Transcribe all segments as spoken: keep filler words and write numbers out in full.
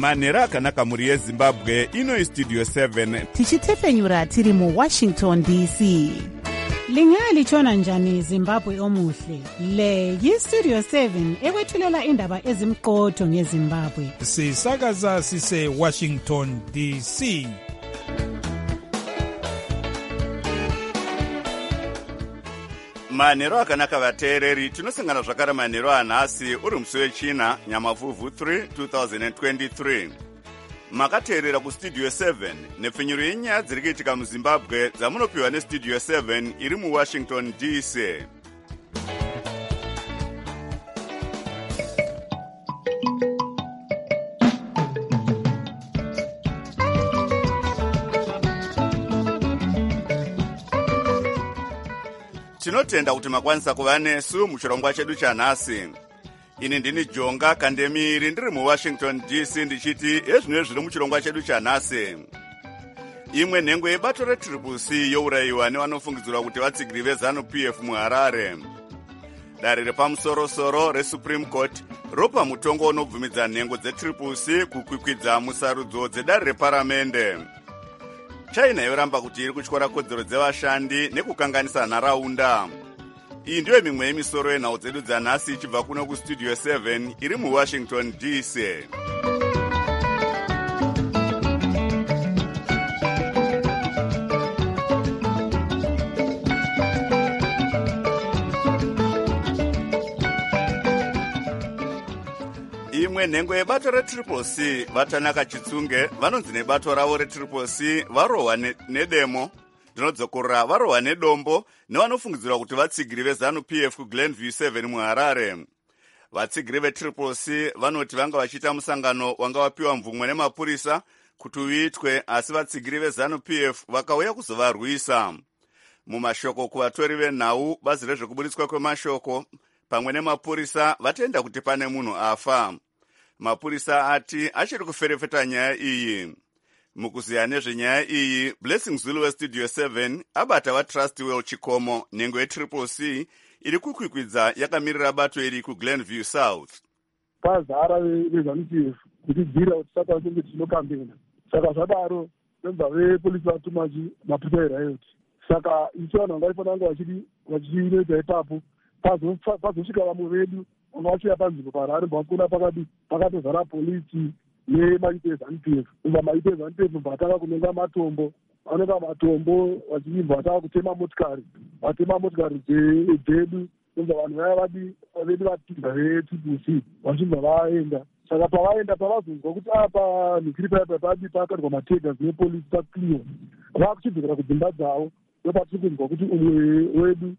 manhero akanaka mhuri yezimbabwe. Ino Studio seven tichitepfenyura tiri muwashington D C. Lingalitshona njani Zimbabwe omuhle? Le yiStudio seven ekwethulela indaba ezimqotho ngeZimbabwe. Sisakaza sise Washington D C. manhero akanaka vateereri, tinosangana zvakare manhero anhasi uri musi wechina nyamavhuvhu three twenty twenty-three. Makateerera kuStudio seven nepfenyuro yenyaya dziri kuitika muZimbabwe dzamunopiwa neStudio seven iri muWashington D C. Tinotenda kuti makwanisa kuva nesu muchirongwa chedu chanhasi. Ini ndini Jonga Kandemiri ndiri muWashington D C ndichiti ezvino zviri muchirongwa chedu chanhasi. Imwe nhengo yebato retriple C yourayiwa nevanofungidzirwa kuti vatsigiri veZANU-P F muHarare. Dare repamusoro-soro reSupreme Court ropa mutongo unobvumidza nhengo dzetriple C kukwikwidza musarudzo dzedare reparamende. China yoramba kuti iri kutyora kodzero dzevashandi nekukanganisa nharaunda. Iyi ndiyo mimwe yemisoro yenhau dzedu dzanhasi ichibva kuno kuStudio seven iri muWashington D C. Imwe nhengo yebato retriple C vatanaka Chitsunge vanonzi nebato ravo retriple C varohwa nedemo ndinodzokorora varohwa nedombo nevanofungidzirwa kuti vatsigiri veZANU-P F kuGlenview seven muHarare. Vatsigiri vetriple C vanoti vanga vachiita musangano wanga wapiwa mvumwe nemapurisa kuti uitwe, asi vatsigiri veZANU-P F vakauya kuzovarwisa. Mumashoko kuvatori venhau, bazi rezvekuburitswa kwemashoko pamwe nemapurisa vatenda kuti pane munhu afa. Mapurisa ati achiri kuferefeta nyaya iyi. Mukuziya nezvenyaya iyi, Blessing Zulu weStudio seven abata vaTrustwell Chikomo, nhengo yetriple C iri kukwikwidza yakamirira bato iri kuGlenview South. Pazara veZANU-P F kutidzira kuti saka tinge tinokambena. Saka zvadaro vemba vepolisi vatuma mapurisa eriot. Saka isu vanhu vangaifana vanga vachiti vachinoita ipapo pazosvika vamwe vedu vanga vachiuya panzvimbo paRarare vakuna pakati pakatozara polisi nemaite eZANU-P F. Ubva maite eZANU-P F vatanga kunonga matombo, vanonga matombo vachibva vatanga kutema motikari, vatema motikari dzedu. Ubva vanhu vaya vadi vedu vatinga vetriple C vachibva vaenda. Saka pavaenda pavazonzwa kuti apa nhikiri paya padi pakatwa matega nepolisi pakliwa, vakuchidzokera kudzimba dzavo. Ndopatiri kunzwa kuti umwe wedu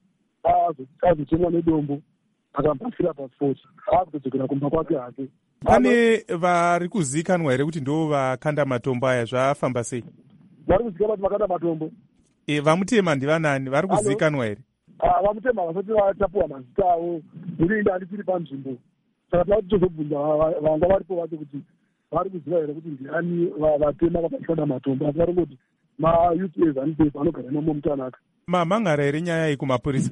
azotemwa nedombo akambafira pasipoti, akutodzokera kumba kwake hake. Pane vari kuzikanwa here kuti ndo vakanda matombo aya, zvafamba sei? Vari kuzikanwa kuti vakanda matombo. E, vamutema ndivanani? Vari kuzikanwa here? Vamutema vasati vatapuwa mazita avo, muri inda andisiri panzvimbo. Saka tinoti tozobvunza vanga varipo vacho kuti vari kuziva here kuti ndiani vatema vakashanda matombo. Asi vari kuti mayuth eZANU-P F anogara imomo mutanaka. Mamangara here nyaya iyi kumapurisa?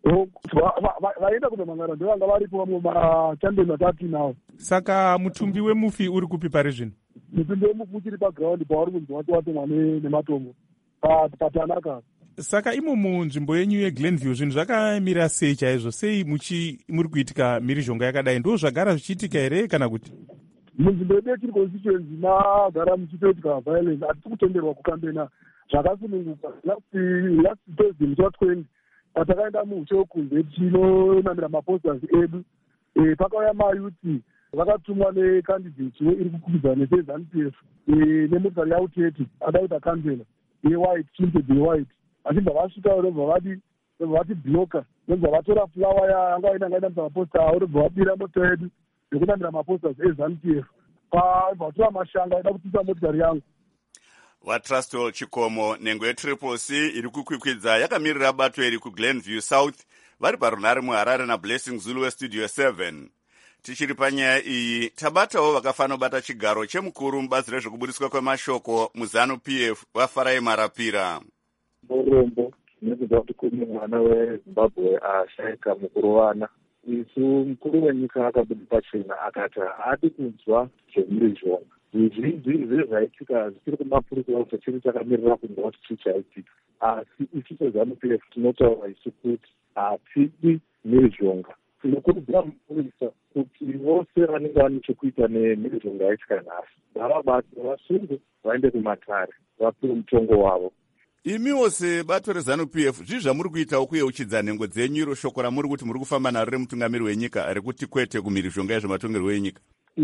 Vaenda kunomangara ndovanga varipo vamwe machandeni vatatu nawo. Saka mutumbi wemufi uri kupi pari zvino? Mutumbi wemufi uchiri pagiraundi pauri kunzi wati watomwa nematombo patanaka. Saka imo munzvimbo yenyu yeGlenview zvinhu zvakamira sei chaizvo? Sei muri kuitika mhirizhonga yakadai? Ndo zvagara zvichiitika here kana kuti? Munzvimbo yedu yechiri constituency magara muchitoitika violence. Hatisi kutenderwa kukambena zvakasununguka. Last Thursday musi watwenty patakaenda muhushe kunze tinonamira maposters edu, pakauya mayuthi vakatumwa necandidate iri kukwikwidza neZANU-P F nemotikari yauteti adaita kansela yewhite tinted yewhite. Vachibva vasvika robva vati robva vati bloka, robva vatora flower yanga vaina ngainamisa maposta avo, robva vabira mota yedu nekunamira maposters eZANU-P F. Pabva vatora mashanga aida kutisa motikari yangu. VaTrustwell Chikomo, nhengo yetriple C iri kukwikwidza yakamirira bato iri kuGlenview South vari parunhare muHarare naBlessing Zulu weStudio seven. Tichiri panyaya iyi, tabatawo vakafanira kubata chigaro chemukuru mubazi rezvekuburitswa kwemashoko muZANU-P F vaFarai Marapira. Murombo nekuda kuti kune mwana weZimbabwe ashayika mukuru wana. Isu mukuru wenyika akabuda pachena akati haadi kunzwa zvemhirizhonga. zvizhinji zvezvaitika zvichiri kumapurisa kuti chiri chakamirira kunga kuti chii chaitika. Asi isu seZANU-P F tinotaura isu kuti hatidi mhirizhonga. Tinokurudzira mapurisa kuti vose vanenge vane chekuita nemhirizhonga yaitika nhasi ngavabate, vasunge, vaende kumatare, vapiwe mutongo wavo. Imiwo sebato reZANU-P F zvii zvamuri kuitawo kuyeuchidza nhengo dzenyu, iro shoko ramuri kuti muri kufamba naro remutungamiri wenyika rekuti kwete kumhirizhonga yezvematongerwo enyika?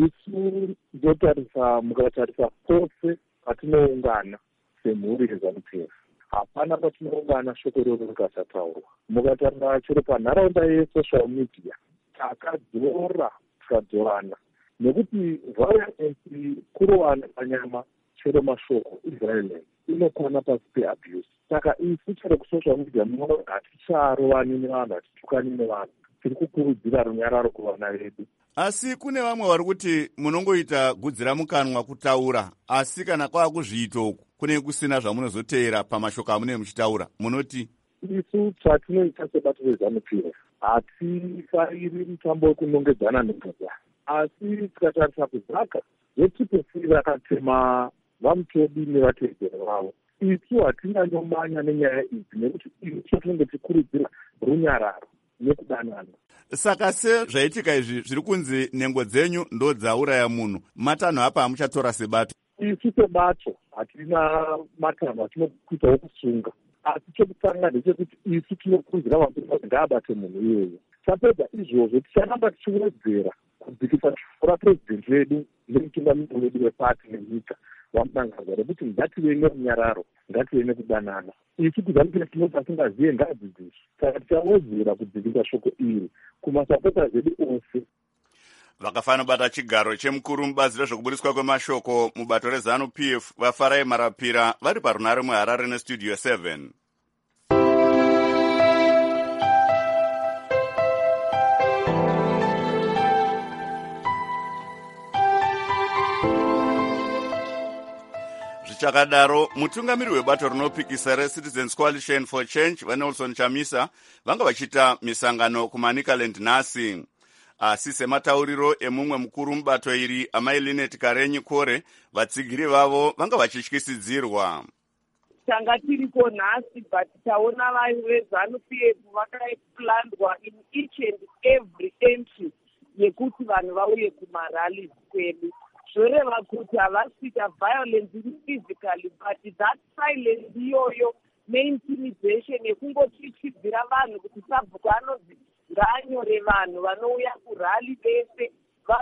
Isu ndotarisa, mukatarisa pose patinoungana semhuri yeZANU-P F, hapana patinoungana shoko rero rikasataurwa. Mukatarisa chero panharaunda yesocial media takadzora tikadzorana, nekuti violence kurovana panyama chero mashoko iviolence inokwana pasi peabuse. Saka isu chero kusocial media munoona haticharovani nevanhu, hatitukani nevanhu, tiri kukurudzira runyararo kuvana vedu. Asi kune vamwe vari kuti munongoita gudzira mukanwa kutaura, asi kana kwava kuzviita uku kune kusina zvamunozoteera pamashoko amunenge muchitaura, munoti? Isu chatinoita sebato reZANU-P F hatifariri mutambo wekunongedzana nengedzana, asi tikatarisa kuzaka zveTriple vakatema vaMutobi nevatedzeri vavo, isu hatinganyomanya nenyaya idzi nekuti isu tinenge tichikurudzira runyararo nekudanana. Saka se zvaitika izvi zviri kunzi nhengo dzenyu ndo dzauraya munhu, matanho apa hamuchatora sebato? Isu sebato hatina matanho atinokuitawo kusunga, asi chekutanga ndechekuti isu tinokurudzira mapurisa ngaabate munhu iyoyo. Tapedza izvozvo ticharamba tichiwedzera kudzikisa shoko rapurezidendi wedu nemutungamiri wedu wepati nenyika wamudangaza rekuti ngative nerunyararo, ngative nekudanana. Isu kuZANU-P F tinoti asingazive ngaadzidziswe, saka tichawedzera kudzikisa shoko iri kumasapota zedu ose. Vakafana bata chigaro chemukuru mubazi rezvokubudiswa kwemashoko mubato reZANU-P F vaFarai Marapira vari parunare muHarare nestudio seven. Zvichakadaro, mutungamiri webato rinopikisa reCitizens Coalition for Change vaNelson Chamisa vanga vachita misangano kuManicaland nhasi. Asi sematauriro emumwe mukuru mubato iri amai Linet Karenyi Kore, vatsigiri vavo vanga vachityisidzirwa. Tanga tiriko nhasi but taona veZANU-P F vakaplandwa in each and every entry yekuti vanhu vauye kumarallies kwedu. Zvoreva kuti havasvika violence physically, but that silence iyoyo neintimidation yekungochichidzira vanhu kuti sabhuku anonzi ngaanyore vanhu vanouya kurali vese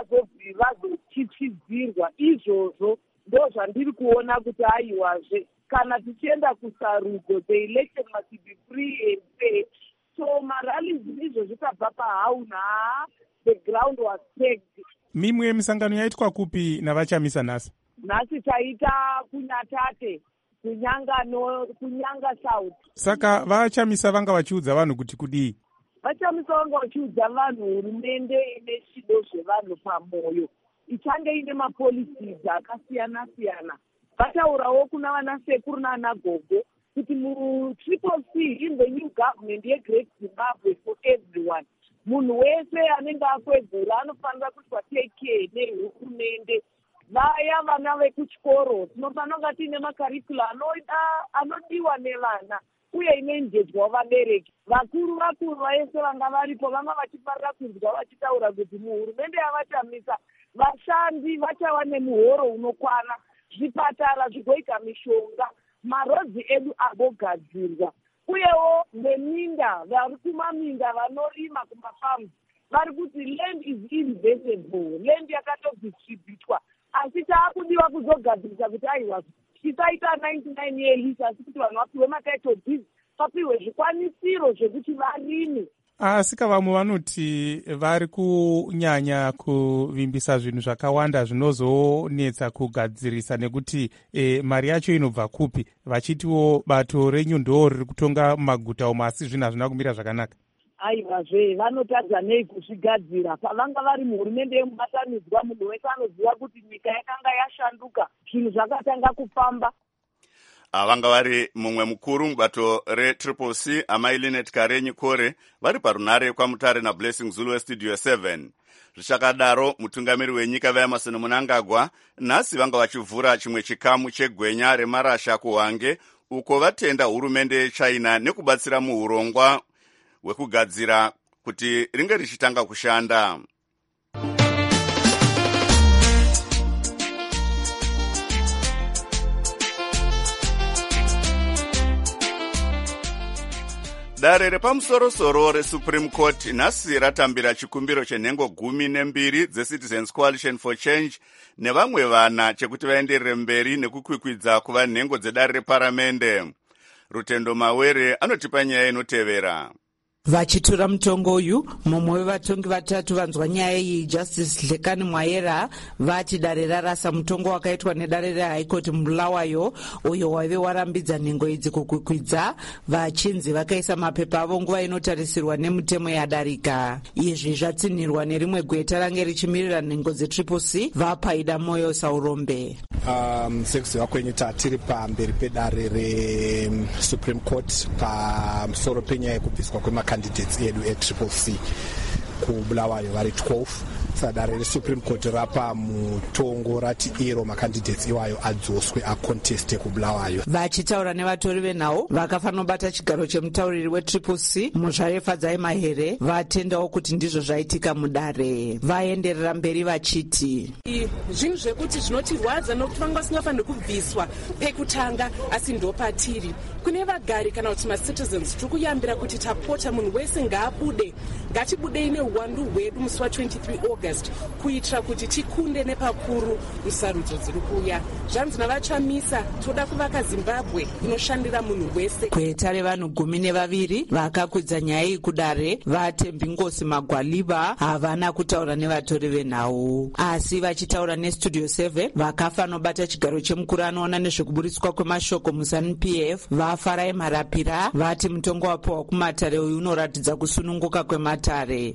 vazochichidzirwa. Izvozvo ndo zvandiri kuona kuti aiwazve kana tichienda kusarudzo, the election must be free and fair. So marallies izvo zvikabva pahauna, the ground was pegged. Mimwe misangano yaitwa kupi navaChamisa nhasi? Nhasi taita kuNyatate, kunyangano, kunyanga South. Saka vaChamisa vanga vachiudza vanhu kuti kudii? VaChamisa vanga vachiudza vanhu hurumende ine chido zvevanhu pamoyo, ichange ine mapolicies akasiyana siyana. Vataurawo kuna vanasekuru naanagogo kuti mu-Triple C in the new government yeGreat Zimbabwe for everyone, munhu wese anenge akwegura anofanira kuti take care nehurumende. Vaya vana vekuchikoro tinofanira kunga tiine makarikula anodiwa nevana uye inoenjedzwa vabereki. Vakuru vakuru vaese vanga varipo vanga vachifarira kunzwa vachitaura kuti muhurumende yavaChamisa vashandi vachava nemuhoro unokwana, zvipatara zvigoita mishonga, marodzi edu agogadzirwa, uyewo neminda vari kumaminda vanorima kumafamu vari kuti land is investable, land yakatodistributwa, asi taakudiwa kuzogadzirisa kuti aiwa tisaita ninety-nine years asi kuti vanhu vapiwe matitle deeds, vapiwe zvikwanisiro zvekuti varime. Asi vamwe vanoti vari kunyanya kuvimbisa zvinhu zvakawanda zvinozonetsa kugadzirisa nekuti e, mari yacho inobva kupi, vachitiwo bato renyu ndo riri kutonga mumaguta umo asi zvinhu hazvina kumira zvakanaka. Aivazve vanotadza nei kuzvigadzira pavanga vari muhurumende yemubatanidzwa. Munhu wese anoziva kuti nyika yakanga yashanduka, zvinhu zvakatanga kufamba. vanga vari mumwe mukuru mubato retriple c amai Linet Karenyi Kore vari parunare kwamutare naBlessing Zulu westudio seven. Zvichakadaro mutungamiri wenyika vaEmerson Mnangagwa nhasi vanga vachivhura chimwe chikamu chegwenya remarasha kuHwange uko vatenda hurumende yeChina nekubatsira muurongwa hwekugadzira kuti ringe richitanga kushanda. Dare repamusoro-soro reSupreme Court nhasi ratambira chikumbiro chenhengo gumi nembiri dzeCitizens Coalition for Change nevamwe vana chekuti vaenderere mberi nekukwikwidza kuva nhengo dzedare reparamende. Rutendo Mawere anotipa nyaya inotevera. Vachitura mutongo uyu, mumwe wevatongi vatatu vanzwa nyaya iyi, Justice Hlekani Mwayera, vati dare rarasa mutongo wakaitwa nedare reHigh Court muBulawayo uyo waive warambidza nhengo idzi kukwikwidza. Vachinzi vakaisa mapepa avo nguva inotarisirwa nemutemo yadarika. Izvi zvatsinhirwa nerimwe gweta range richimirira nhengo dzetriple C, vaPaida Moyo Saurombe. Um, sekuziva kwenyu tatiri pamberi pedare reSupreme Court pamusoro penyaya yekubviswa kwemaka candidates edu e-Triple C kuBulawayo vari twelve. Sadare reSupreme Court rapa mutongo rati iro macandidates iwayo adzoswe aconteste kuBulawayo. Vachitaura nevatori venhau vakafanobata chigaro chemutauriri weTriple C Muzvarefadzai Mahere vatendawo kuti ndizvo zvaitika mudare. Vaenderera mberi vachiti zvinhu zvekuti zvinotirwadza nokuti vanga vasingafaniri kubviswa pekutanga asi ndopatiri. Kune vagari kana kuti macitizens tiri kuyambira kuti tapota munhu wese ngaabude, ngatibudei neuwandu hwedu musi wa-twenty-three August kuitira kuti tikunde nepakuru musarudzo dziri kuuya. Zvanzi navachamisa toda kuvaka Zimbabwe inoshandira munhu wese. Gweta revanhu gumi nevaviri vakakwidza nyaya iyi kudare vaTembi Ngosi Magwaliba havana kutaura nevatori venhau, asi vachitaura nestudio seven vakafanobata chigaro chemukuru anoona nezvekuburitswa kwemashoko muZANU P F vaFarai Marapira vati mutongo wapiwa kumatare uyu unoratidza kusununguka kwematare.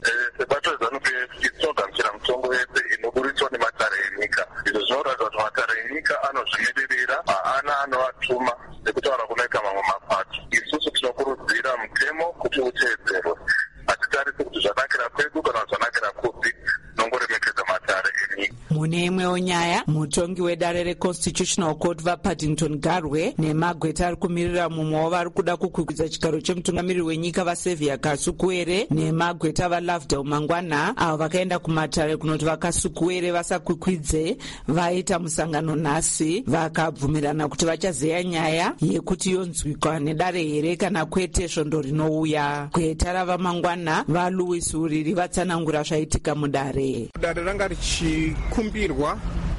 Tinogamuchira mutongo yese inoburitswa nematare enyika. Izvo zvinoratidza kuti matare enyika anozvimirira, haana anovatuma nekutaura kunoita mamwe mapato. Isusu tinokurudzira mutemo kuti uteedzerwe. Hatitarisi kuti zvanakira kwedu kana zvanakira kupi, nongoremekedza matare enyika. Mune imwewo nyaya, mutongi wedare reConstitutional Court vaPaddington Garwe nemagweta ari kumirira mumwe wavari kuda kukwikwidza chigaro chemutungamiriri wenyika vaSevia Kasukuwere nemagweta vaLovedale Mangwana avo vakaenda kumatare kunoti vaKasukuwere vasakwikwidze vaita musangano nhasi vakabvumirana kuti vachazeya nyaya yekuti yonzwikwa nedare here kana kwete svondo rinouya. Gweta ravaMangwana vaLouis Uriri vatsanangura zvaitika mudare. Dare ranga richikumbirwa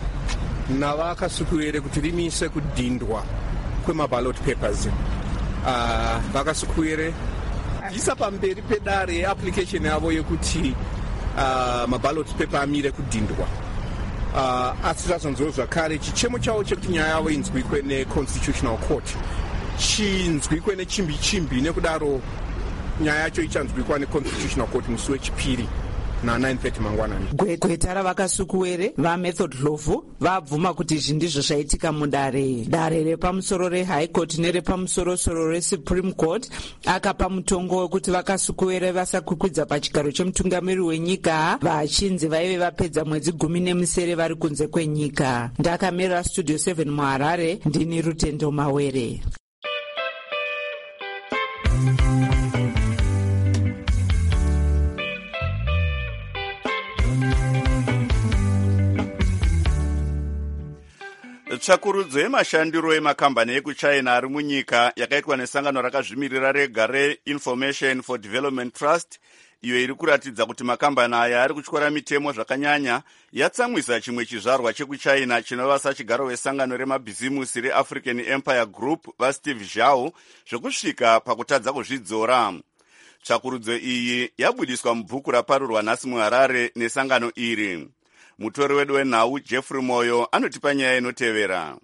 navakasukuwere kuti rimise kudhindwa kwemaballot papers. Uh, vakasukuwere isa pamberi pedare application yavo yekuti uh, maballot paper amire kudhindwa. Uh, asi zvazonzwo zvakare chichemo chavo chekuti nyaya yavo inzwikwe neConstitutional Court chinzwikwe nechimbi chimbi, nekudaro nyaya yacho ichanzwikwa neConstitutional Court musi wechipiri na nine thirty mangwanani. Gweta ravakasukuwere vaMethod Dlovu vabvuma kuti izvi ndizvo zvaitika mudare. Dare repamusoro reHigh Court nerepamusoro-soro reSupreme Court akapa mutongo wekuti vakasukuwere vasakwikwidza pachigaro chemutungamiriri wenyika vachinzi vaive vapedza mwedzi gumi nemisere vari kunze kwenyika. Ndakamirira studio seven muHarare, ndini Rutendo Mawere. Tsvakurudzo yemashandiro emakambani ekuChina ari munyika yakaitwa nesangano rakazvimirira rega reInformation for Development Trust, iyo iri kuratidza kuti makambani aya ari kutyora mitemo zvakanyanya, yatsamwisa chimwe chizvarwa chekuChina chinova sachigaro wesangano remabhizimusi reAfrican Empire Group vaSteve Zhao zvekusvika pakutadza kuzvidzora. Tsvakurudzo iyi yabudiswa mubhuku raparurwa nhasi muHarare nesangano iri. Mutori wedu wenhau Jeffrey Moyo anotipa nyaya inotevera.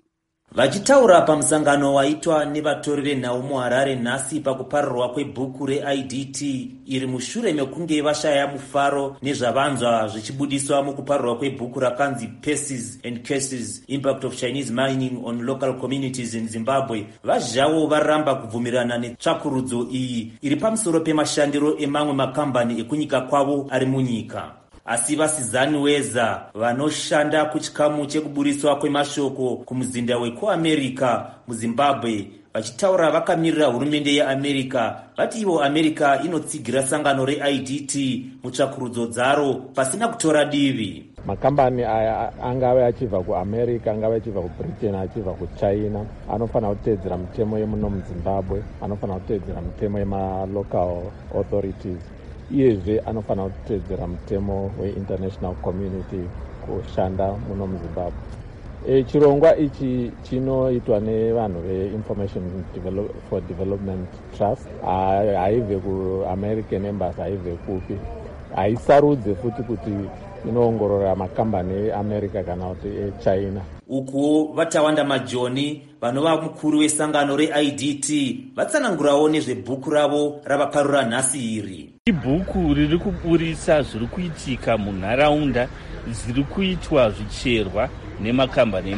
Vachitaura pamusangano waitwa nevatori venhau muHarare nhasi pakuparirwa kwebhuku reI D T iri mushure mekunge vashaya mufaro nezvavanzwa zvichibudiswa mukuparirwa kwebhuku rakanzi Paces and Cases Impact of Chinese Mining on Local Communities in Zimbabwe, vazhavo varamba kubvumirana netsvakurudzo iyi iri pamusoro pemashandiro emamwe makambani ekunyika kwavo ari munyika. Asi vasizani weza vanoshanda kuchikamu chekuburiswa kwemashoko kumuzinda wekuAmerica muZimbabwe vachitaura vakamirira hurumende yeAmerica vati ivo America inotsigira sangano reI D T mutsvakurudzo dzaro pasina kutora divi. Makambani aya angave achibva kuAmerica, angave achibva kuBritain, achibva kuChina anofanira kuteedzera mitemo yemuno muZimbabwe, anofanira kuteedzera mitemo yemalocal authorities. Iyezve anofanira kuteedzera mutemo weInternational Community kushanda muno muZimbabwe. E, chirongwa ichi chinoitwa nevanhu veInformation Develop, for Development Trust, haibve kuAmerican Embassy, haibve kupi, haisarudze futi kuti inoongorora makambani eAmerica kana kuti eChina. Uku Vatawanda Majoni vanova mukuru wesangano reI D T vatsanangurawo nezvebhuku ravo ravaparura nhasi iri. Ibhuku riri kuburisa zviri kuitika munharaunda zviri kuitwa zvicherwa nemakambani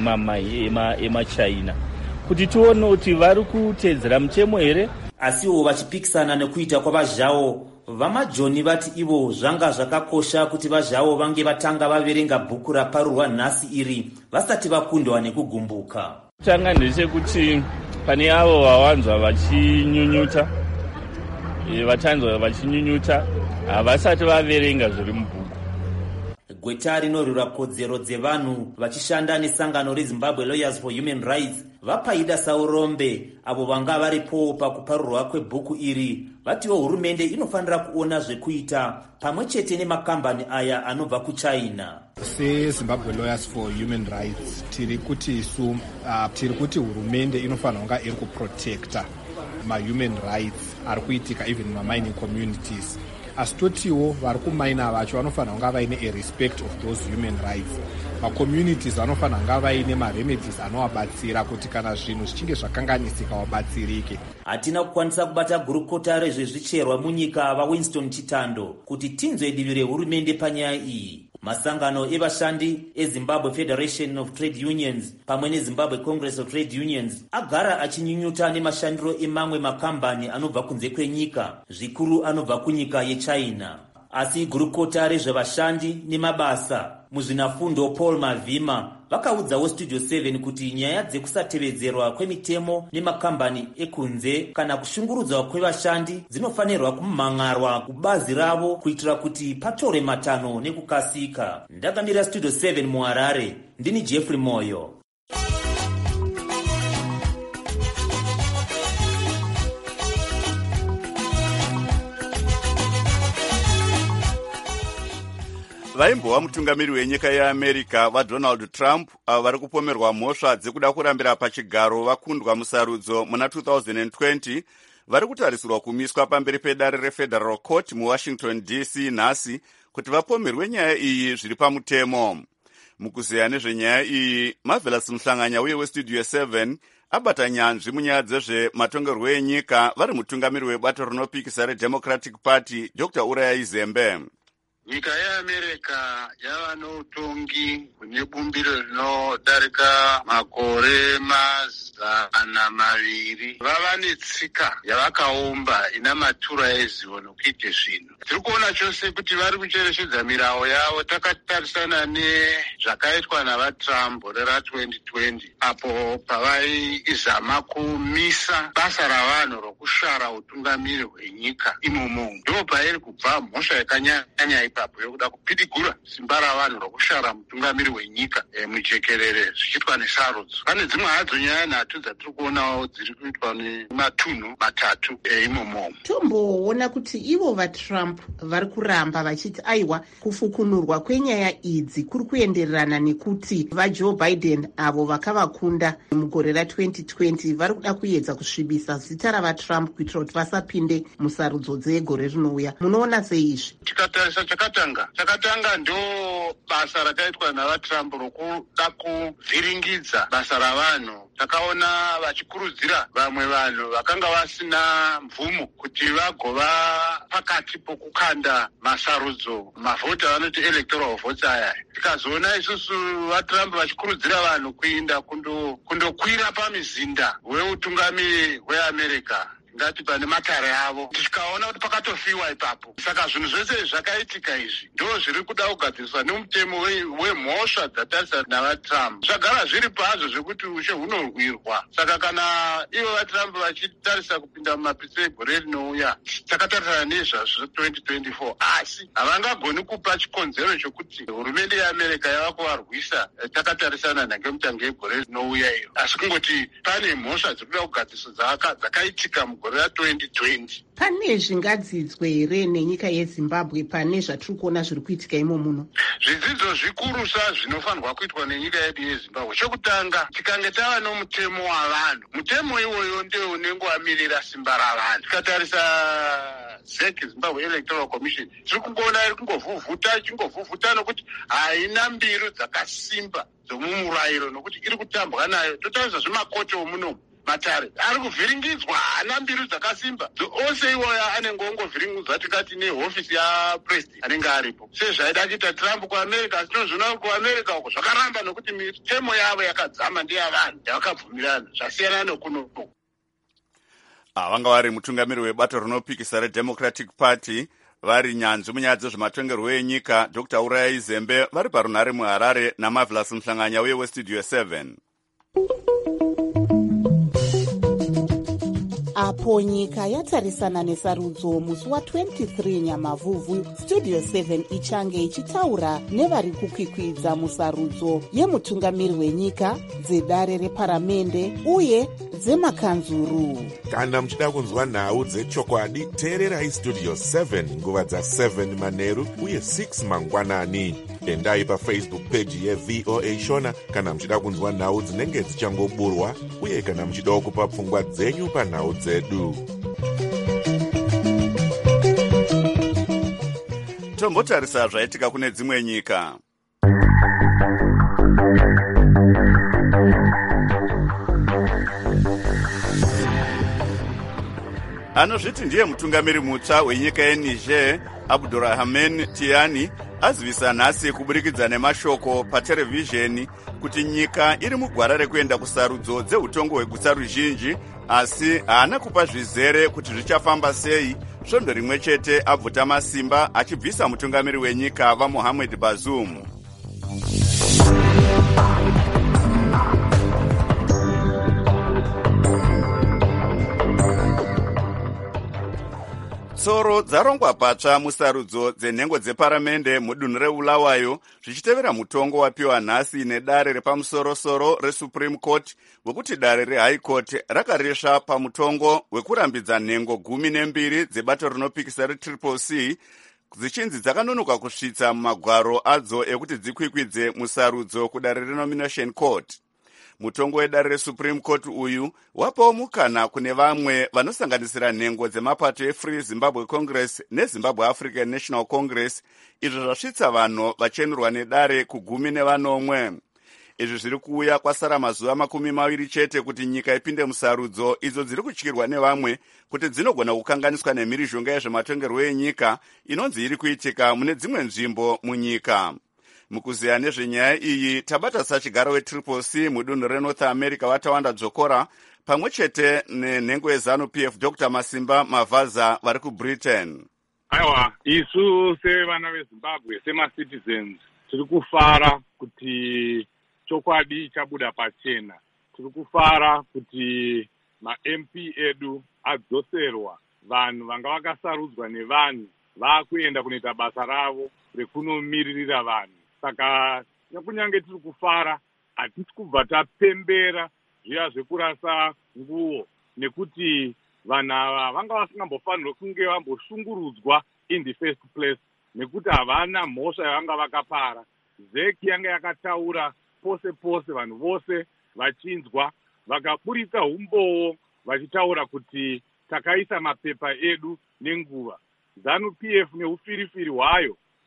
emaChina kuti tione kuti vari kuteedzera mutemo here. Asiwo vachipikisana nekuita kwavazhavo, vamajoni vati ivo zvanga zvakakosha kuti vazhavo vange vatanga vaverenga bhuku raparurwa nhasi iri vasati vakundwa nekugumbuka. Tanga ndechekuti pane avo vawanzwa vachinyunyuta, vatanzwa vachinyunyuta havasati vaverenga zviri mubhuku. Gweta rinorwira kodzero dzevanhu vachishanda nesangano reZimbabwe Lawyers for Human Rights vapaida saurombe avo vanga varipo pakuparurwa kwebhuku iri vatiwo hurumende inofanira kuona zvekuita pamwe chete nemakambani aya anobva kuChina. SeZimbabwe Lawyers for Human Rights tiri kuti isu uh, tiri kuti hurumende inofanira kunga iri kuprotecta ma-human rights ari kuitika even ma-mining communities. Asi totiwo vari kumaina vacho vanofanira kunga vaine a respect of those human rights. Ma-communities vanofanira kunga vaine ma-remedies anovabatsira kuti kana zvinhu zvichinge zvakanganisika vabatsirike. Hatina kukwanisa kubata gurukota rezvezvicherwa munyika vaWinston Chitando kuti tinzwe divi rehurumende panyaya iyi. Masangano evashandi eZimbabwe Federation of Trade Unions pamwe neZimbabwe Congress of Trade Unions agara achinyunyuta nemashandiro emamwe makambani anobva kunze kwenyika, zvikuru anobva kunyika yeChina. Asi gurukota rezvevashandi nemabasa muzvinafundo Paul Mavhima vakaudzawo Studio seven kuti nyaya dzekusatevedzerwa kwemitemo nemakambani ekunze kana kushungurudzwa kwevashandi dzinofanirwa kumhangarwa kubazi ravo kuitira kuti patore matano nekukasika. Ndakamira Studio seven muHarare, ndini Jeffrey Moyo. Vaimbova mutungamiri wenyika yeAmerica vaDonald Trump avo vari kupomerwa mhosva dzekuda kurambira pachigaro vakundwa musarudzo muna two thousand twenty vari kutarisirwa kumiswa pamberi pedare reFederal Court muWashington D C nhasi kuti vapomerwe nyaya iyi zviri pamutemo. Mukuzeya nezvenyaya iyi, Marvelous Muhlanganya uye weStudio seven abata nyanzvi munyaya dzezvematongerwo enyika vari mutungamiri webato rinopikisa reDemocratic Party Doctor Uraya Zembe. Nyika yeAmerica yava noutongi hune bumbiro rinodarika makore mazana maviri. Vava netsika yavakaumba ina matura ezivo nokuite zvinhu. Tiri kuona chose kuti vari kucherechedza mirao yavo takatarisana nezvakaitwa navaTrump gore ratwenty twenty apo pavaizama kumisa basa ravanhu rokushara utungamiri hwenyika imomo. Ndo pairi kubva mhosva yakanyanya ipapo yokuda kupidigura simba ravanhu rokushara mutungamiri hwenyika e, mujekerere zvichiitwa nesarudzo. Pane dzimwe hadzo nyaya nhatu dzatiri kuonawo dziri kuitwa nematunhu matatu e, imomo. Tomboona kuti ivo vaTrump vari kuramba vachiti aiwa kufukunurwa kwenyaya idzi kuri kuendererana nekuti vaJoe Biden avo vakavakunda mugore ratwenty twenty vari kuda kuedza kusvibisa zita ravaTrump kuitira kuti vasapinde musarudzo dzegore rinouya. Munoona sei izvi? Tikatarisa chakatanga chakatanga ndo basa rakaitwa navatrump rokuda kuvhiringidza basa ravanhu. Takaona vachikurudzira vamwe vanhu vakanga vasina mvumo kuti vagova pakati pokukanda masarudzo mavhoti avanoti electoral votes aya. Tikazoona isusu vatrump vachikurudzira vanhu kuinda kundokwira pamizinda weutungamiri hweamerica ngati pane matare avo, tikaona kuti pakatofiwa ipapo. Saka zvinhu zvese zvakaitika izvi ndo zviri kuda kugadziriswa nemutemo wemhosva dzatarisana navatrump. Zvagara zviri pazvo zvekuti ushe hunorwirwa. Saka kana ivo vatrump vachitarisa kupinda mumapitso egore rinouya, takatarisana nezvazvo twenty twenty-four, asi havangagoni kupa chikonzero chokuti hurumende yeamerica yava kuvarwisa takatarisana nangemutango egore rinouya iyo, asi kungoti pane mhosva dziri kuda kugadziriswa dzakaitika gore ra-twenty twenty. Pane zvingadzidzwe here nenyika yeZimbabwe pane zvatiri kuona zviri kuitika imo muno? Zvidzidzo zvikurusa zvinofanirwa kuitwa nenyika yedu yeZimbabwe. Chokutanga, tikange tava nomutemo wavanhu, mutemo iwoyo ndio unenge wamirira simba ravanhu. Tikatarisa Z E C, Zimbabwe Electoral Commission, tiri kungoona iri kungovhuvhuta ichingovhuvhuta nokuti haina mbiru dzakasimba dzomumurayiro nokuti iri kutambwa nayo. Totarisa zvemakoti omunomu, matare ari kuvhiringidzwa, haana mbiru dzakasimba. Ose iwoya anenge ongovhiringidzwa tikati nehofisi yapresident anenge aripo. Sezvaida kuita Trump kuAmerica, asi tinozviona kuAmerica uko zvakaramba nokuti mitemo yavo yakadzama ndeyavanhu yavakabvumirana, zvasiyana nokunoko. Vanga vari mutungamiri webato rinopikisa reDemocratic Party vari nyanzvi munyaya dzezvematongerwo enyika Doctor Uraya Izembe vari parunhare muHarare naMarvelous Mhlanganya uye weStudio seven. Apo nyika yatarisana nesarudzo musi wa-twenty-three Nyamavhuvhu, Studio seven ichange ichitaura nevari kukwikwidza musarudzo yemutungamiri wenyika, dzedare reparamende uye dzemakanzuru. Kana muchida kunzwa nhau dzechokwadi, teererai Studio seven nguva dza-seven manheru uye six mangwanani. Endai paFacebook page yeV O A Shona kana muchida kunzwa nhau dzinenge dzichangoburwa uye kana muchida kupa pfungwa dzenyu panhau dzedu. Tombotarisa zvaitika kune dzimwe nyika. Anozviti ndiye mutungamiri mutsva wenyika yeNiger, Abdurrahman Tiani, azivisa nhasi kuburikidza nemashoko paterevhizheni kuti nyika iri mugwara rekuenda kusarudzo dzeutongo hweguta ruzhinji, asi haana kupa zvizere kuti zvichafamba sei. Svondo rimwe chete abvuta masimba achibvisa mutungamiri wenyika vaMohamed Bazoum. Tsoro dzarongwa patsva musarudzo dzenhengo dzeparamende mudunhu reBulawayo zvichitevera mutongo wapiwa nhasi nedare repamusorosoro reSupreme Court wekuti dare reHigh Court rakaresva pamutongo wekurambidza nhengo gumi nembiri dzebato rinopikisa reTriple C dzichinzi dzakanonoka kusvitsa mumagwaro adzo ekuti dzikwikwidze musarudzo kudare reNomination Court. Mutongo wedare reSupreme Court uyu wapawo mukana kune vamwe vanosanganisira nhengo dzemapato eFree Zimbabwe Congress neZimbabwe African National Congress, izvo zvasvitsa vanhu vachenurwa nedare kugumi nevanomwe. Izvi zviri kuuya kwasara mazuva makumi maviri chete kuti nyika ipinde musarudzo idzo dziri kutyirwa nevamwe kuti dzinogona kukanganiswa nemhirizhonga yezvematongerwo enyika inonzi iri kuitika mune dzimwe nzvimbo munyika. Mukuziya nezvenyaya iyi tabata sachigaro weTriple C mudunhu reNorth America Watawanda Dzokora pamwe chete nenhengo yeZanu-P F Doctor Masimba Mavaza vari kuBritain. Aiwa, isu sevana veZimbabwe semacitizens tiri kufara kuti chokwadi chabuda pachena. Tiri kufara kuti ma-M P edu adzoserwa, vanhu vanga vakasarudzwa nevanhu vakuenda kunoita basa ravo rekunomiririra vanhu. Saka kunyange tiri kufara, hatisi kubva tapembera zviya zvekurasa nguo, nekuti vanhu ava vanga vasingambofanirwa kunge vamboshungurudzwa in the first place, nekuti havana mhosva yavanga vakapara. Z E C yanga yakataura pose pose, vanhu vose vachinzwa, vakaburitsa umbowo vachitaura kuti takaisa mapepa edu nenguva. ZANU-P F neufirifiri hwayo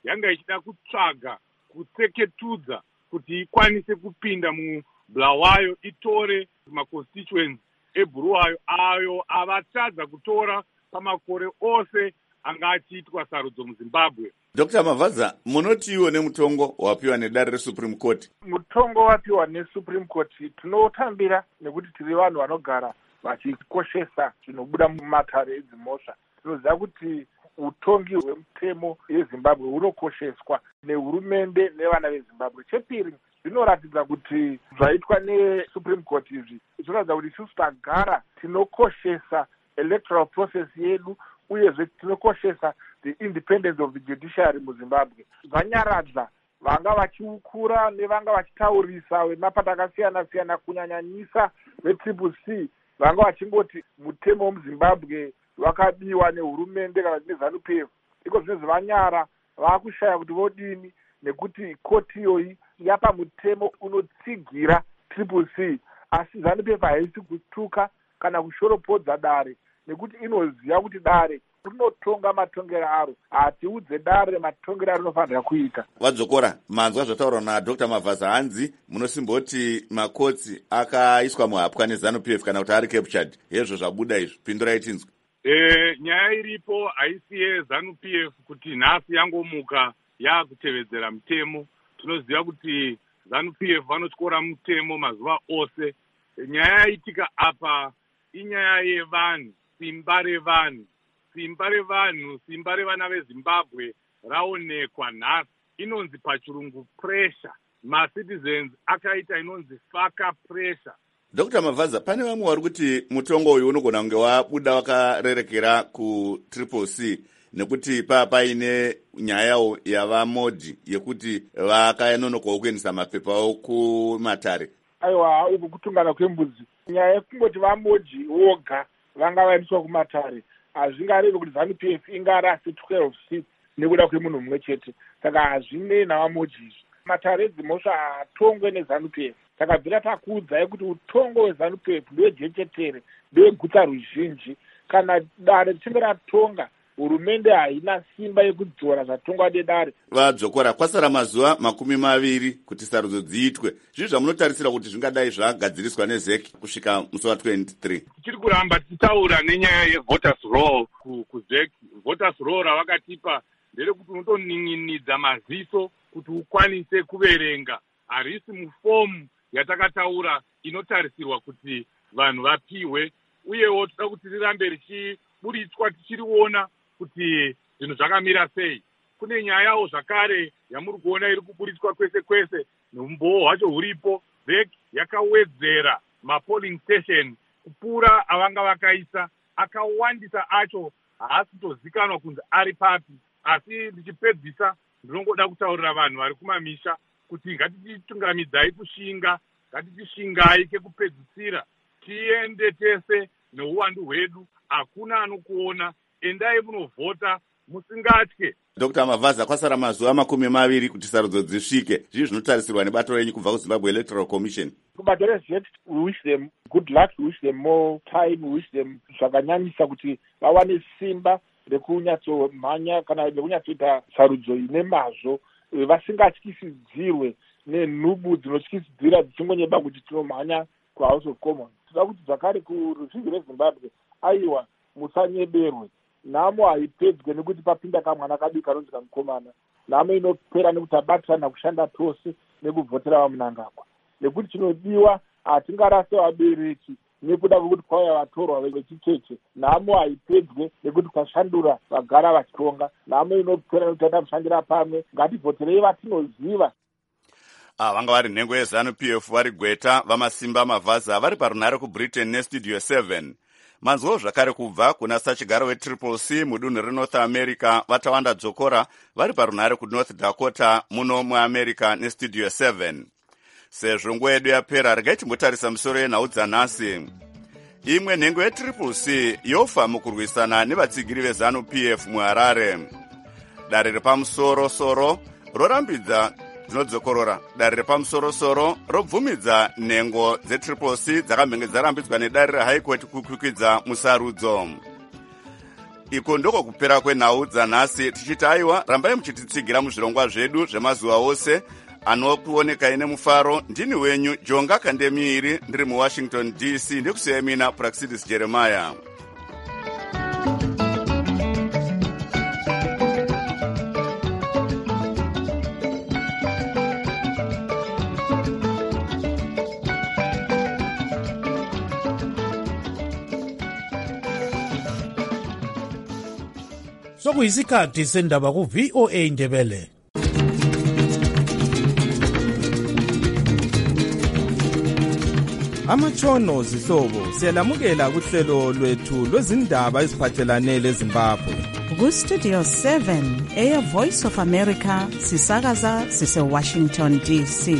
yanga ichida kutsvaga kutseketudza kuti ikwanise kupinda mubulawayo itore maconstituents ebhuluwayo ayo avatadza kutora pamakore ose anga achiitwa sarudzo muzimbabwe. Doctor Mavhadza, munotiwo nemutongo wapiwa nedare resupreme court? Mutongo wapiwa nesupreme court tinotambira nekuti tiri vanhu vanogara vachikoshesa zvinobuda mumatare edzimhosva. Tinoziva kuti utongi hwemutemo yezimbabwe hunokosheswa nehurumende nevana vezimbabwe. Chepiri, zvinoratidza kuti zvaitwa nesupreme court izvi zvinoratidza kuti isusu tagara tinokoshesa electoral process yedu uyezve tinokoshesa the independence of the judiciary muzimbabwe. Zvanyaradza vanga vachiukura nevanga vachitaurisa vemapato akasiyana siyana kunyanyanyisa vetriple c vanga vachingoti mutemo muzimbabwe wakabiwa nehurumende kana nezanu P F. Iko zvinezvi vanyara vakushaya kuti vodini nekuti koti iyoyi yapa mutemo unotsigira triple c, asi zanu P F haisi kutuka kana kushoropodza dare nekuti inoziva kuti dare rinotonga matongero aro, hatiudze dare matongero aro rinofanira kuita. Vadzokora, manzwa zvataurwa naDr Mavhadza hanzi munosimboti makotsi akaiswa muhapwa nezanu P F kana kuti ari captured. Hezvo zvabuda izvi, pindurai tinzwe. E, nyaya iripo haisi yezanu P F kuti nhasi yangomuka yaakutevedzera mutemo. Tinoziva kuti zanu P F vanotyora mutemo mazuva ose. E, nyaya yaitika apa inyaya yevanhu, simba revanhu. Simba revanhu, simba revana vezimbabwe raonekwa nhasi. Inonzi pachirungu pressure. Ma-citizens akaita inonzi faka pressure. Doctor Mavhadza, pane vamwe vari kuti mutongo uyu unogona kunge wabuda wakarerekera ku triple c nekuti pa paine nyaya yavamodhi yekuti vakanonokawo kuendesa mapepa avo kumatare. Aiwa, uku kutungana kwembudzi. Nyaya yekungoti vamodhi voga vanga vaendeswa kumatare hazvingarevi kuti zanu P F ingarasi twelve seats nekuda kwemunhu mumwe chete. Saka hazvine navamodhi izvi. Matare edzimhosva haatongwe nezanu P F. Saka bvira takuudzai kuti utongo hwezanu P F ndwejechetere, ndweguta ruzhinji. Kana dare richinge ratonga, hurumende haina simba yekudzora zvatongwa nedare. Vadzokora, kwasara mazuva makumi maviri kuti sarudzo dziitwe. Zvizvi zvamunotarisira kuti zvingadai zvagadziriswa nezeki kusvika musi wa twenty-three. Tichiri kuramba tichitaura nenyaya yevoters roll kuzeki. Voters roll ravakatipa nderekuti unotonin'inidza maziso kuti ukwanise kuverenga. Harisi mufomu yatakataura inotarisirwa kuti vanhu vapiwe, uyewo toda kuti rirambe richiburitswa tichiriona kuti zvinhu zvakamira sei. Kune nyayawo zvakare yamuri kuona iri kuburitswa kwese kwese nombowo hwacho huripo. Vek yakawedzera mapolling station kupura avanga vakaisa, akawandisa acho haasitozikanwa kunzi ari papi. Asi ndichipedzisa ndinongoda kutaurira vanhu vari kumamisha kuti ngatitungamidzai kushinga, ngatitishingai kekupedzisira, tiende tese neuwandu hwedu, hakuna anokuona, endai munovhota musingatye. Doctor Mavhadza, kwasara mazuva makumi maviri kuti sarudzo dzisvike. Zvizvi zvinotarisirwa nebato renyu kubva kuZimbabwe Electoral Commission. Kubato rezet, we wish them good luck, we wish them more time, we wish them zvakanyanyisa kuti vawane simba rekunyatsomhanya kana rekunyatsoita sarudzo ine mazvo, vasingatyisidzirwe nenhubu dzinotyisidzira dzichingonyeba kuti tinomhanya kuHouse of Commons. Tinoda kuti zvakare kuruzhinji rweZimbabwe, aiwa, musanyeberwe. Nhamo haipedzwe nekuti papinda kamwana kadii kanonzi kamukomana. Nhamo inopera nekuti tabatirana kushanda tose nekuvhotera vamunangagwa. Nekuti chinodiwa hatingarase vabereki nekuda kwekuti kwauya vatorwa vechicheche. Nhamo haipedzwe nekuti kwashandura vagara vachitonga. Nhamo inopera nekuti tamushandira pamwe. Ngativhoterei vatinoziva. Ah, vanga vari nhengo yezanu P F vari Gweta vamasimba Mavhadza vari parunhare kuBritain nestudio seven. Manzwo zvakare kubva kuna sachigaro wetriple c mudunhu reNorth America vatawanda dzokora vari parunhare kuNorth Dakota muno muAmerica nestudio seven. Sezvo nguva yedu yapera, regai timbotarisa musoro yenhau dzanhasi. Imwe nhengo yetriple c yofa mukurwisana nevatsigiri vezanu P F muHarare. Dare repamusoro-soro rorambidza dzinodzokorora. Dare repamusoro-soro robvumidza nhengo dzetriple c dzakamhenge dzarambidzwa nedare reHigh Court kukwikwidza musarudzo. iko ndoko kupera kwenhau dzanhasi tichiti aiwa rambai muchititsigira muzvirongwa zvedu zvemazuva ose anokuonekai nemufaro. Ndini wenyu Jonga Kandemiiri ndiri muwashington D C ndikusiyai mina Praxidis Jeremiah. Sokuyisikhathi sendaba ku V O A Ndebele. Amatshono zihlobo siyalamukela kuhlelo lwethu lwezindaba eziphathelane leZimbabwe. Ku Studio seven eya Voice of America sisakaza sise Washington D C.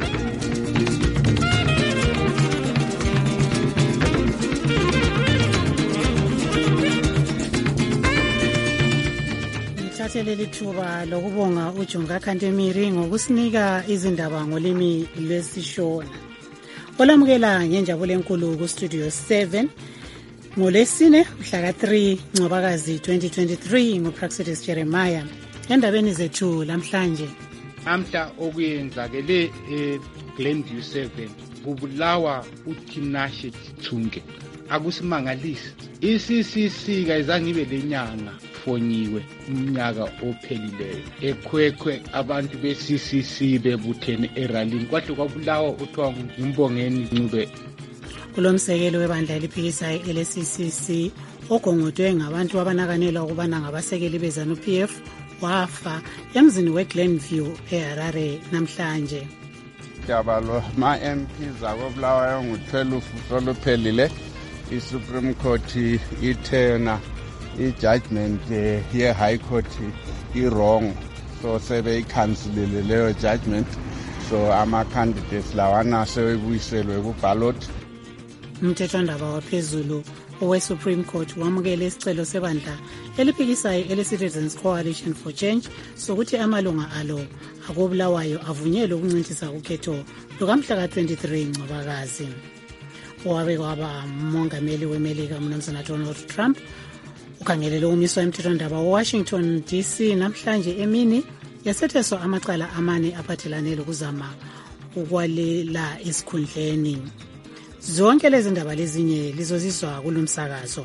Leli thuba lokubonga uJonga Kandemiiri ngokusinika izindaba ngolimi lwesishona. Olamukela ngenjabulo enkulu ku Studio seven ngolesine mhla ka three Ncwabakazi twenty twenty-three nguPraxidis Jeremiah. Endabeni zethu lamhlanje, amhla okuyenzakele eGlenview seven kubulawa uTinashe Tsunge. Akusimangalisi I-C C C kayizange ibe lenyanga fonyiwe umnyaka ophelileyo ekhwekhwe abantu be-C C C bebuthene eralini kwahle kwabulawa uthiwa nguMbongeni Ncube. Kulomsekelo webandla eliphikisayo ele-C C C ogongodwe ngabantu abanakanelwa ukubana ngabasekeli beZANU-P F wafa emzini weGlenview eHarare namhlanje. Dabalo ma-M Ps akobulawayo ngu-twelve soluphelile. I-Supreme Court ithena i-judgment ye-High Court i-wrong, so sebeyikhansilile leyo judgment, so ama-candidates lawana sebebuyiselwe ku-ballot. Umthethwandaba waphezulu owe-Supreme Court wamukele isicelo sebandla eliphikisayo ele-Citizens Coalition for Change sokuthi amalunga alo akobulawayo avunyelwe ukuncintisa ukhetho lukamhla ka twenty-three Ncwabakazi. Owabe kwaba mongameli weMelika uMnumzana Donald Trump ukhangelele umiswa emthethwandaba weWashington D C namhlanje emini yasetheswa amacala amane aphathelane lokuzama ukwalela esikhundleni. Zonke lezi ndaba lezinye lizozizwa kulomsakazo.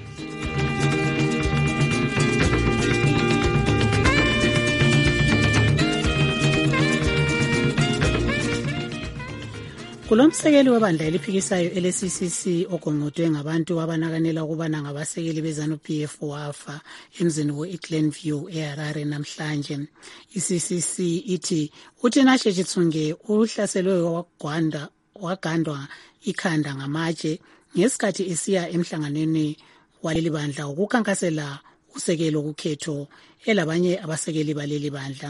Kulomsekeli webandla eliphikisayo ele-C C C ogongodwe ngabantu abanakanela ukubana ngabasekeli beZANU-P F wafa emzini we-Glenview eHarare namhlanje. I-C C C ithi uTinashe Tsunge uhlaselwe wagwanda wagandwa ikhanda ngamatshe ngesikhathi esiya emhlanganweni waleli bandla ukukhankasela usekelo kukhetho elabanye abasekeli baleli bandla.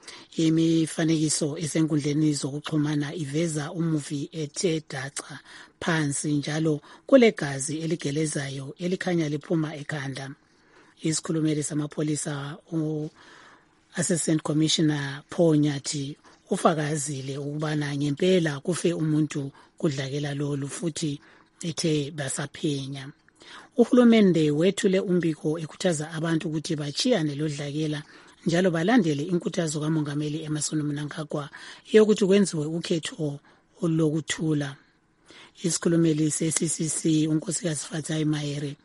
Imifanekiso esenkundleni zokuxhumana iveza umuvi ethe daca phansi njalo kulegazi eligelezayo elikhanya liphuma ekhanda. Isikhulumeli samapholisa u-Assistant Commissioner Paul Nyathi ufakazile ukubana ngempela kufe umuntu kudlakela lolu futhi ethe basaphenya. Uhulumende wethule umbiko ekhuthaza abantu ukuthi bachiyane lodlakela njalo balandele inkuthazo kaMongameli Emmerson Mnangagwa yokuthi kwenziwe ukhetho olokuthula. Isikhulumeli se-C C C unkosikazi Fatsai Mahere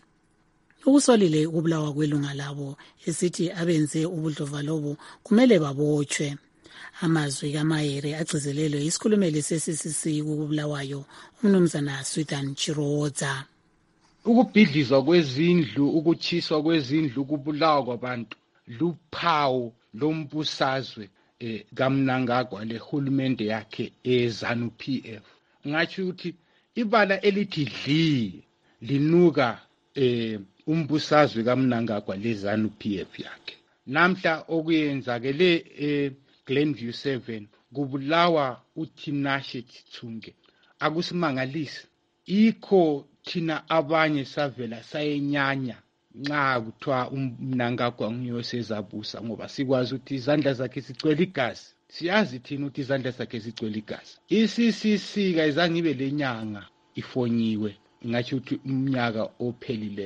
ukusolile ukubulawa kwelunga labo esithi abenze ubudlovalobo kumele babotshwe. Amazwi kaMahere agcizelelwe isikhulumeli se-C C C ukubulawayo uMnumzana Swithan Chiroza. Ukubhidlizwa kwezindlu, ukuchiswa kwezindlu, ukubulawa kwabantu luphawu lombusazwe eh, kaMnangagwa lehulumende yakhe eZANU-P F. Ngathi ukuthi ibala elithi dli linuka eh, umbusazwe kaMnangagwa leZANU-P F yakhe. Namhla okuyenzakele eGlenview seven kubulawa uTinashe Tsunge. Akusimangalisi ikho thina abanye savela sayenyanya nxa kuthiwa uMnangagwa nguyosezabusa ngoba sikwazi ukuthi izandla zakhe zigcwele igazi. Siyazi thina ukuthi izandla zakhe zigcwele igazi. I-C C C kayizange ibe lenyanga ifonyiwe ngathi ukuthi umnyaka ophelileyo.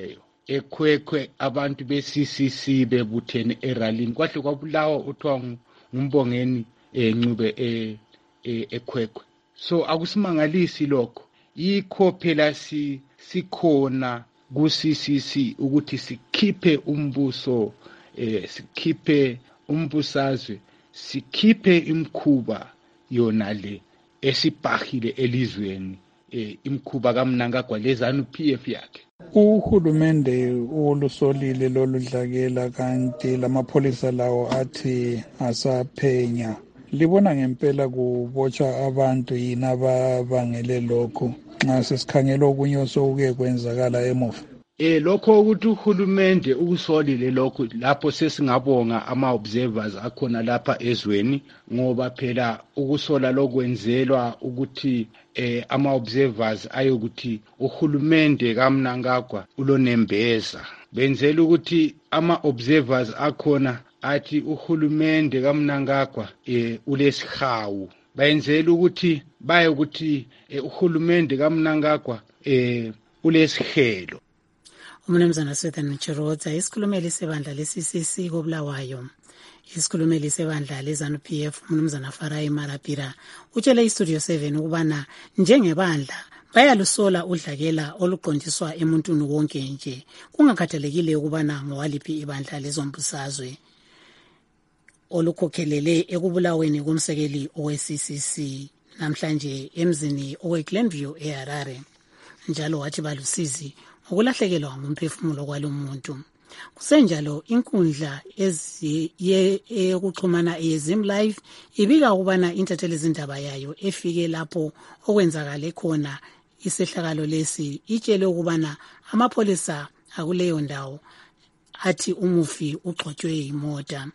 ekhwekhwe abantu be-C C C bebuthene eralini kwahle kwabulawa uthiwa ngumbongeni encube ekhwekhwe. So akusimangalisi lokho, yikho phela si sikhona ku-C C C ukuthi sikhiphe umbuso eh sikhiphe umbusazwe, sikhiphe imkhuba yona le esibhahile elizweni, eh imkhuba kaMnangagwa lezanu P F yakhe. Uhulumende olusolile lolu dlakela kanti lamapholisa lawo athi asaphenya. Libona ngempela kubotshwa abantu yini ababangele lokho nxa sesikhangela okunye osokuke kwenzakala emuva? Eh lokho ukuthi uhulumende ukusolile lokho lapho sesingabonga ama observers akhona lapha ezweni, ngoba phela ukusola lokwenzelwa ukuthi eh ama observers ayokuthi uhulumende kaMnangagwa ulonembeza. Benzela ukuthi ama observers akhona athi uhulumende kaMnangagwa eh ulesihawu. Bayenzela ukuthi baye ukuthi uhulumende kaMnangagwa eh ulesihelo. Umnumzana Swethan Chirodza, isikhulumeli sebandla le-C C C koBulawayo, isikhulumeli sebandla le-ZANU P F umnumzana Farai Marapira utshele iStudio seven ukubana njengebandla bayalusola udlakela oluqondiswa emuntwini wonke nje, kungakhathalekile ukubana ngowaliphi ibandla lezombusazwe, olukhokhelele ekubulaweni komsekeli owe-C C C namhlanje emzini owe-Glenview eHarare. Njalo wathi balusizi ukulahlekelwa ngumphefumulo kwalomuntu. Kusenjalo inkundla eyokuxhumana eyeZim Live ibika ukubana intatheli izindaba yayo efike lapho okwenzakale khona isehlakalo lesi itshele ukubana amapholisa akuleyo ndawo athi umufi ugxotshwe yimota.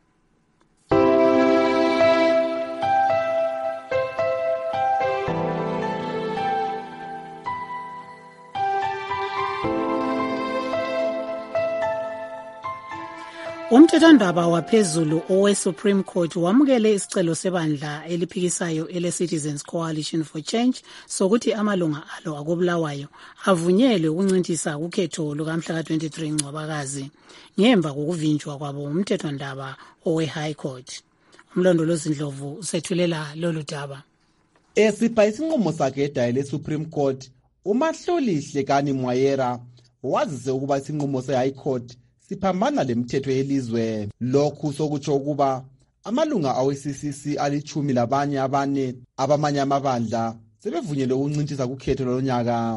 Umthethwandaba waphezulu owe-Supreme Court wamukele isicelo sebandla eliphikisayo ele-Citizens Coalition for Change sokuthi amalunga alo akobulawayo avunyelwe ukuncintisa ukhetho lukamhla ka-twenty-three Ncwabakazi ngemva kokuvinjwa kwabo umthethwandaba owe-High Court. Umlondolozi Ndlovu usethulela lolu daba. Esipha isinqumo sakhe edayi le-Supreme Court, uMahlolihle Kani Mwayera wazise ukuba isinqumo se-High Court siphambana lemithetho yelizwe. Lokhu sokutsho ukuba amalunga awe-C C C alichumi labanye abane abamanye amabandla sebevunyelwe ukuncintisa kukhetho lonyaka.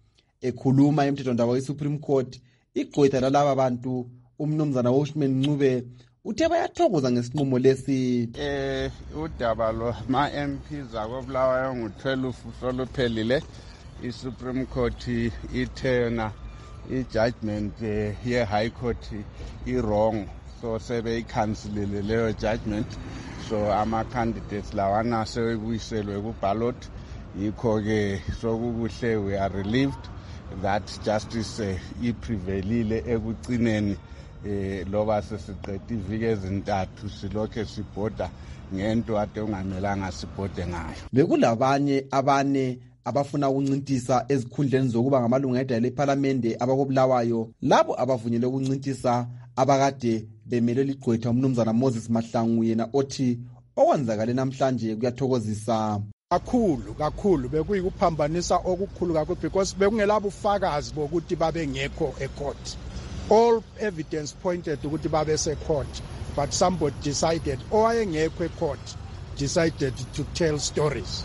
Ekhuluma emthethwandaba we-Supreme Court, igqwetha lalaba bantu umnumzana Washman Ncube uthe bayathokoza ngesinqumo lesi. Eh udaba lo ma M Ps akobulawayo ngo-twelve soluphelile, i-Supreme Court ithena i-judgment uh, ye-High Court i-wrong, so sebeyikhansilile leyo judgment, so ama-candidates lawana sebebuyiselwe ku-ballot. Yikho-ke sokukuhle we are relieved that justice uh, iprevailile ekugcineni, eh loba sesiqeda iviki ezintathu silokhe sibhoda ngento ade ungamelanga sibhode ngayo. Bekulabanye abane abafuna ukuncintisa ezikhundleni zokuba ngamalunga edayi lePhalamende abakobulawayo, labo abavunyelwe ukuncintisa abakade bemele ligqwetha umnumzana Moses Mahlangu, yena othi okwenzakale namhlanje kuyathokozisa kakhulu kakhulu. Bekuyikuphambanisa okukhulu kakhulu because bekungelabo ufakazi bokuthi babe ngekho ecourt. All evidence pointed ukuthi babe se-court, but somebody decided owayengekho ecourt decided to tell stories.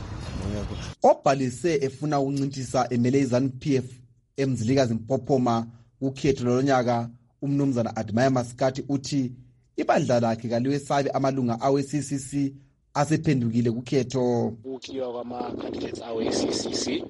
Obhalise efuna ukuncintisa emele iZANU P F emzilikazi Mpophoma ukhetho lonyaka, umnumzana Admire Maskati uthi ibandla lakhe kaliwesabe amalunga awe-C C C asephendukile kukhetho. Ukukiwa kwama-candidates awe-C C C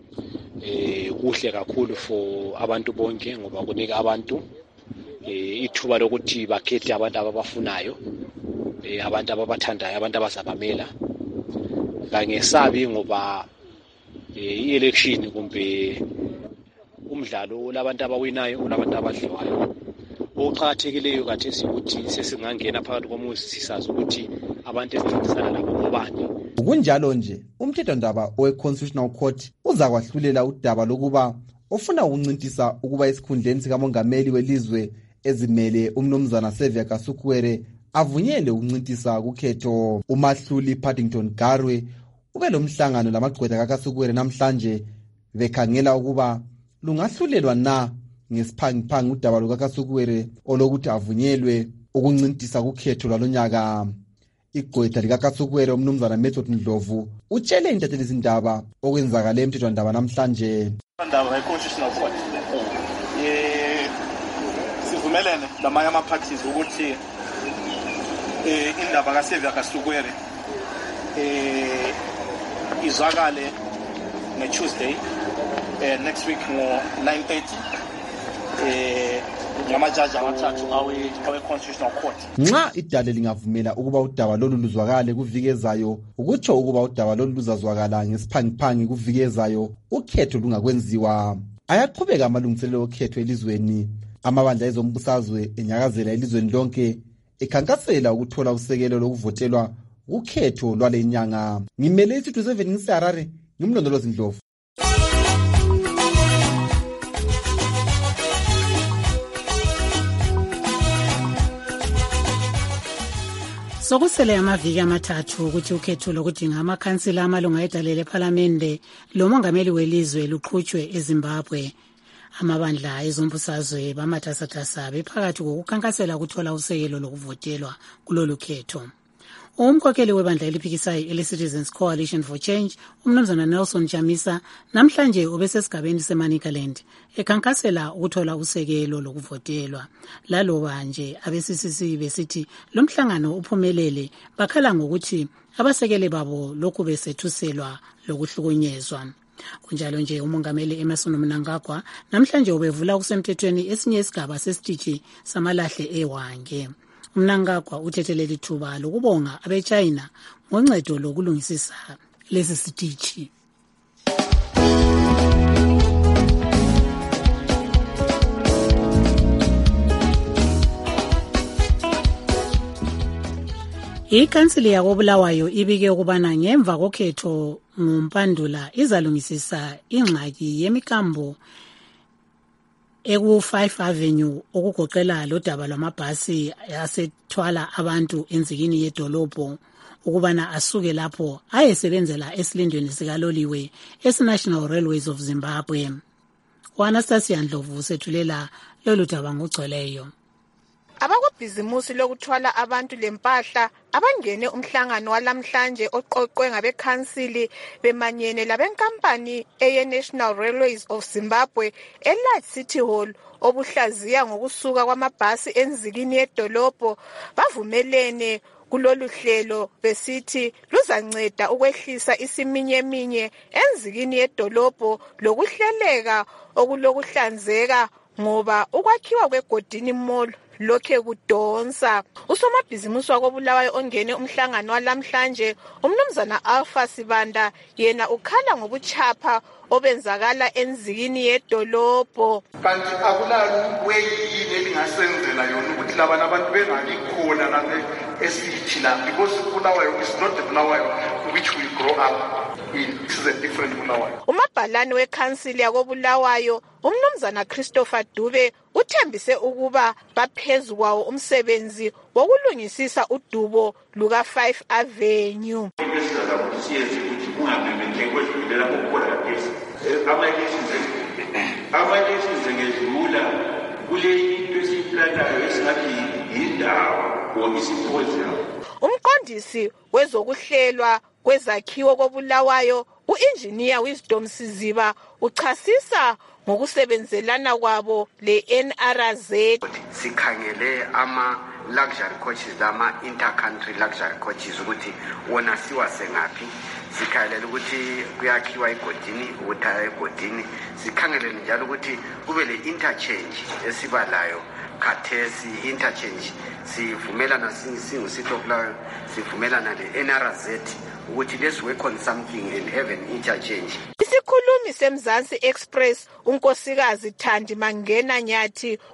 eh kuhle kakhulu for abantu bonke, ngoba kunika abantu eh ithuba lokuthi bakhethe abantu ababafunayo, eh abantu ababathandayo, abantu abazabamela. Kangesabi ngoba i-election kumbe umdlalo labantu abawinayo olabantu abadliwayo. Okuqakathekileyo kathesi ukuthi sesingangena phakathi komuzi sisazi ukuthi abantu esincintisana labo ngobani. Kunjalo nje umthethwandaba owe-Constitutional Court uzakwahlulela udaba lokuba ofuna ukuncintisa ukuba esikhundleni sikamongameli welizwe ezimele umnumzana Xavier Kasukuwere avunyele ukuncintisa kukhetho. Umahluli Paddington Garwe ube lo mhlangano lamagqwetha kaKasukuwere namhlanje bekhangela ukuba lungahlulelwa na ngesiphangiphangi udaba lukaKasukuwere olokuthi avunyelwe ukuncintisa kukhetho lwalonyaka. Igqwetha likaKasukuwere umnumzana Method Ndlovu utshele intatheli izindaba okwenzakala emthethwandaba namhlanje. Indaba ye-Constitutional Court eh sivumelene lamanye ama-parties ukuthi eh indaba kaXavier Kasukuwere eh izwakale nge-Tuesday eh next week ngo nine thirty eh ngamajaji amathathu awe-Constitutional Court. Nxa idale lingavumela ukuba udaba lolu luzwakale kuvikezayo ukutsho ukuba udaba lolu luzazwakala ngesiphangiphangi kuvikezayo ukhetho lungakwenziwa. Ayaqhubeka amalungiselelo okhetho elizweni. Amabandla ezombusazwe enyakazela elizweni lonke ekhankasela ukuthola usekelo lokuvotelwa ukhetho lwale nyanga. Ngimele isithu seven ngiseharare ngimlondolozi Ndlovu. Sokusele amaviki amathathu ukuthi ukhetho lokudinga amakhansila amalunga edale lephalamende lomongameli welizwe luqhutshwe eZimbabwe. Amabandla ezombusazwe bamatasatasa bephakathi kokukhankasela ukuthola usekelo lokuvotelwa kulolu khetho. Umkhokheli webandla eliphikisayo ele-Citizens Coalition for Change, umnumzana Nelson Chamisa, namhlanje ubesesigabeni seManicaland ekhankasela ukuthola usekelo lokuvotelwa. Laloba nje abe-C C C besithi lo mhlangano uphumelele bakhala ngokuthi abasekeli babo lokhu besethuselwa lokuhlukunyezwa. Kunjalo nje umongameli Emmerson Mnangagwa namhlanje ubevula kusemthethweni esinye isigaba sesitishi samalahle eWange. Mnangagwa uthethelele ithuba lokubonga abeChina ngoncedo lokulungisisa lesi sitishi. Ikhansili yakoBulawayo ibike ukubana ngemva kokhetho ngompandula izalungisisa ingxaki yemikambo eku five Avenue okugoqela lo daba lwamabhasi asethwala abantu enzikini yedolobho ukubana asuke lapho ayesebenzela esilindweni sikaloliwe esi-National Railways of Zimbabwe. U-Anastasia Ndlovu sethulela lolu daba ngogcweleyo. Abakubhizimusi lokuthwala abantu lempahla abangene umhlangano walamhlanje oqoqwe ngabekhansili bemanyene labenkampani eye-National Railways of Zimbabwe eLight City Hall obuhlaziya ngokusuka kwamabhasi enzikini yedolobho bavumelene kulolu hlelo besithi luzanceda ukwehlisa isiminyeminye enzikini yedolobho lokuhleleka okulokuhlanzeka ngoba ukwakhiwa kweGodini Mall lokhe kudonsa. Usomabhizimusi wakoBulawayo ongene umhlangano walamhlanje umnumzana Alpha Sibanda yena ukhala ngobuchapha obenzakala enzikini yedolobho. Kanti akulalo weyini elingasenzela yona ukuthi laba abantu bengabi khona lapha esithi la, because Bulawayo is not the Bulawayo which we grow up in. This is a different Bulawayo. Umabhalane wekhansili yakoBulawayo umnumzana Christopher Dube uthembise ukuba baphezu kwawo umsebenzi wokulungisisa udubo luka five Avenue. Umqondisi wezokuhlelwa kwezakhiwo koBulawayo u-Engineer Wisdom Siziba uchasisa ngokusebenzelana kwabo le-N R Z. Sikhangele ama luxury coaches lama intercountry luxury coaches ukuthi wona siwase ngaphi, sikhalela ukuthi kuyakhiwa eGodini ukutha eGodini, sikhangele njalo ukuthi kube le interchange esibalayo khathesi interchange sivumelana singu City of Law sivumelana le-N R Z ukuthi let's work on something and have an interchange. Isikhulumi seMzansi Express unkosikazi Thandi Mangena Nyathi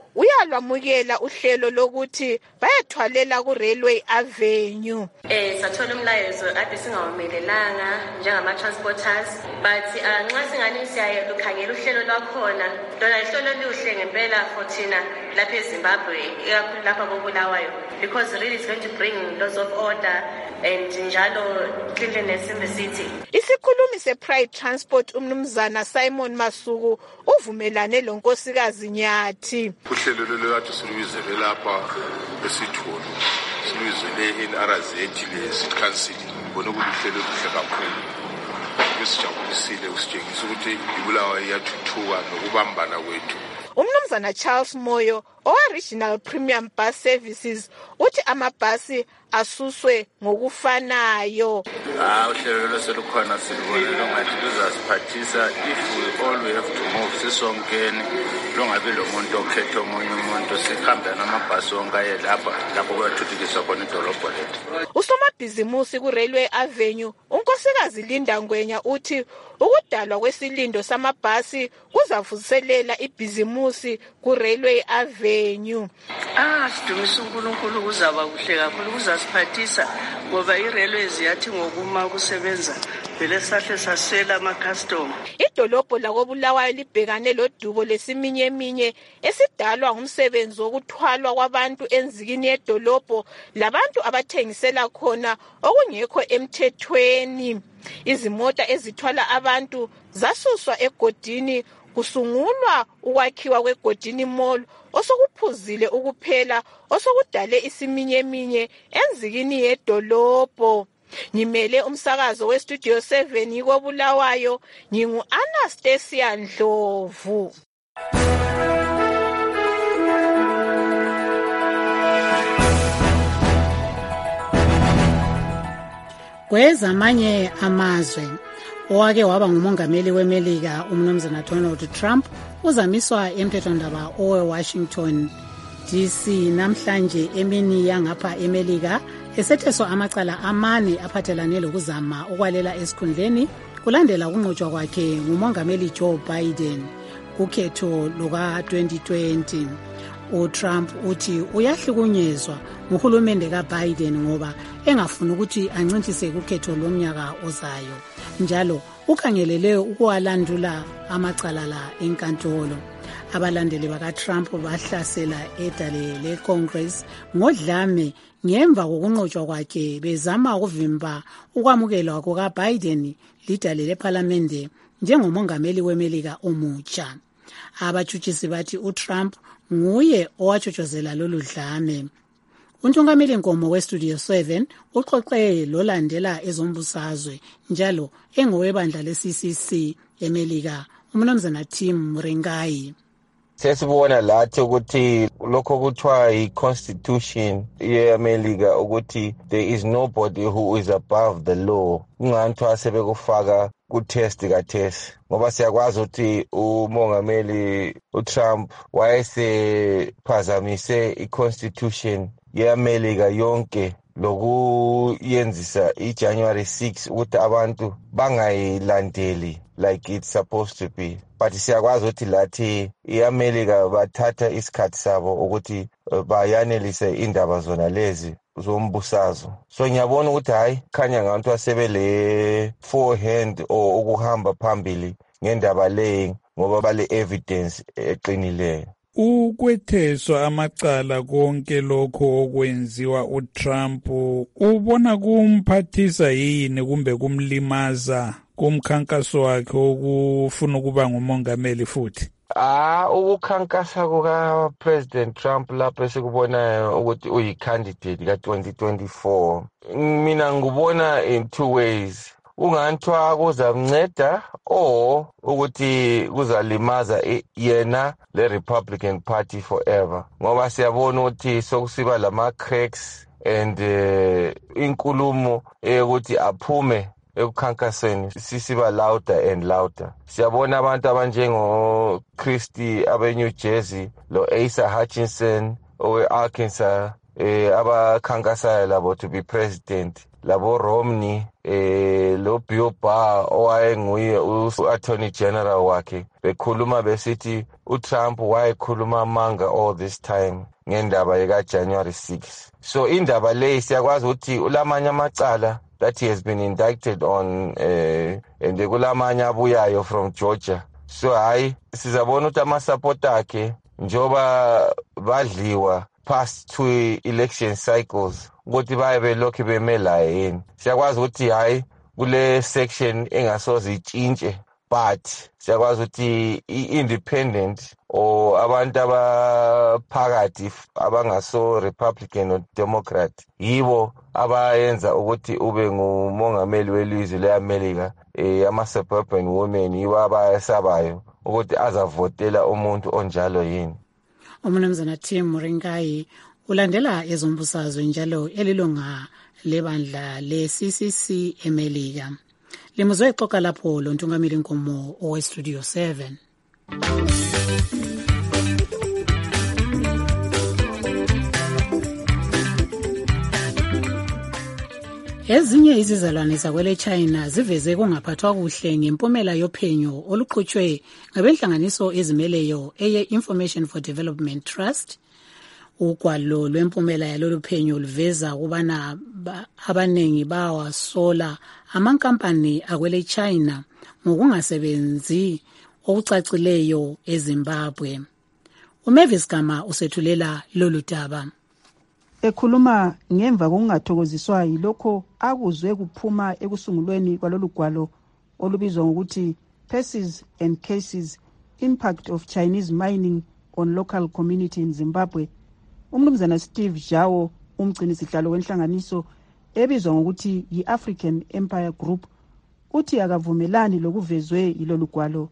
uyalwamukela uhlelo lokuthi bayethwalela ku-Railway Avenue. Eh sathola umlayezo ade singawamelelanga njengama-transporters but uh, nxa singane siyaye lukhangela uhlelo lwakhona lona ihlelo luhle ngempela for thina lapha eZimbabwe ikakhulu lapha koBulawayo because really it's going to bring lots of order and njalo cleanliness in the city. Isikhulumi se-Pride Transport umnumzana Simon Masuku uvumelane lo nkosikazi Nyathi. Uhlelo lolwathi siluyizele lapha esitholo siluyizele in R Z le city council bona ukuhlelo luhle kakhulu. Besijabulisile usitshengisa ukuthi iBulawayo iyathuthuka nokubambana kwethu. Umnumzana Charles Moyo owa-Regional Premium Bus Services uthi amabhasi asuswe ngokufanayo. Ah uhlelo loselukhona silubonile ngathi luzasiphathisa if we all we have to move sisonkeni longabe lo muntu okhetha omunye umuntu sihambe namabhasi onke aye lapha lapho kwathuthukiswa khona idolobho lethu. Usomabhizimusi ku-Railway Avenue unkosikazi Linda Ngwenya uthi ukudalwa kwesilindo samabhasi kuzavuselela ibhizimusi ku-Railway Avenue. Ah sidumisa uNkulunkulu kuzaba kuhle kakhulu kuzasiphathisa ngoba i-railways yathi ngokuma kusebenza vele sahle sasela ama-custom. Idolobho lakoBulawayo libhekane lodubo lesiminyeminya esidalwa ngumsebenzi wokuthwalwa kwabantu enzikini yedolobho labantu abathengisela khona okungekho emthethweni. Izimota ezithwala abantu zasuswa egodini kusungulwa ukwakhiwa kwegodini mall osokuphuzile ukuphela osokudale isiminyeminya enzikini yedolobho. Ngimele umsakazo weStudio seven yikoBulawayo ngingu Anastasia Ndlovu. Kwezamanye amazwe owake waba ngumongameli weMelika umnumzana Donald Trump uzamiswa emthethwandaba owe-Washington D C namhlanje emini yangapha eMelika esetheswa amacala amane aphathelane lokuzama ukwalela esikhundleni kulandela ukunqotshwa kwakhe ngumongameli Joe Biden kukhetho luka twenty twenty. uTrump uthi uyahlukunyezwa nguhulumende kaBiden ngoba engafuni ukuthi ancintise kukhetho lomnyaka ozayo. Njalo ukhangelele ukwalandula amacala la enkantolo. Abalandeli bakaTrump bahlasela edale leCongress ngodlame ngemva kokunqotshwa kwakhe bezama ukuvimba ukwamukelwa kukaBiden lidale leParliament njengomongameli weMelika omutsha. Abatshutshisi bathi uTrump nguye owatshotshozela lolu dlame. Untungameli Nkomo weStudio seven uxoxe lolandela ezombusazwe njalo engowebandla le-C C C eMelika umnumzana Tim Mringai. Sesibona lathi ukuthi lokho kuthiwa i-constitution ye-America ukuthi there is nobody who is above the law. Kungathiwa sebekufaka ku-test kathesi ngoba siyakwazi ukuthi umongameli uTrump wayesephazamise i-constitution ye-America yonke lokuyenzisa i-January sixth ukuthi abantu bangayilandeli like it's supposed to be. But siyakwazi ukuthi lathi i-America bathatha isikhathi sabo ukuthi bayanelise indaba zona lezi zombusazo. So ngiyabona ukuthi hayi khanya ngabantu asebele forehand or ukuhamba phambili ngendaba leyi ngoba bale evidence eqinileyo. Ukwetheswa amacala konke lokho okwenziwa uTrump ubona kumphathisa yini kumbe kumlimaza kumkhankaso wakhe okufuna ukuba ngumongameli futhi? Ah ukukhankasa kuka President Trump lapho sikubona ukuthi uyi-candidate ka twenty twenty-four. Mina ngubona in two ways. Unganthiwa kuzamnceda or ukuthi kuzalimaza yena le Republican Party forever. Ngoba siyabona ukuthi sokusiba lama cracks and uh, inkulumo ukuthi aphume ekukhankaseni sisiba louder and louder. Siyabona abantu abanjengo Christie abe New Jersey, lo Asa Hutchinson owe Arkansas, eh abakhankasayo labo to be president, labo Romney, eh lo Bill Barr owayenguye u-attorney general wakhe, bekhuluma besithi uTrump wayekhuluma amanga all this time ngendaba yeka January sixth. So indaba le siyakwazi ukuthi ulamanye amacala that he has been indicted on, eh and kulamanye abuyayo from Georgia. So hayi sizabona ukuthi ama-support akhe njoba badliwa past two election cycles ukuthi baye belokhu bemelayo yini. Siyakwazi ukuthi hayi kule section engasoze itshintshe, but siyakwazi ukuthi i-independent or abantu abaphakathi abangaso Republican or Democrat yibo abayenza ukuthi ube ngumongameli welizwe le-America. Eh ama-suburban women yibo abayesabayo ukuthi azavotela umuntu onjalo yini. Umnumzana Tim Muringai ulandela ezombusazwe njalo elilunga lebandla le-C C C eMelika. Limuzwe ixoxa lapho lo ntungameli Nkomo owe-Studio seven. Ezinye izizalwane zakwele China ziveze kungaphathwa kuhle ngempumela yophenyo oluqhutshwe ngabenhlanganiso ezimeleyo eye Information for Development Trust. Ugwalo lwempumela yalolu phenyo luveza ukubana abanengi bawasola amankampani akwele China ngokungasebenzi okucacileyo eZimbabwe. uMavis Gama usethulela lolu daba. Ekhuluma ngemva kokungathokoziswa yilokho akuzwe kuphuma ekusungulweni kwalolu gwalo olubizwa ngokuthi Persons and Cases Impact of Chinese Mining on Local Community in Zimbabwe, umnumzana Steve Zhao, umgcini sihlalo wenhlanganiso ebizwa ngokuthi yi-African Empire Group, uthi akavumelani lokuvezwe yilolu gwalo.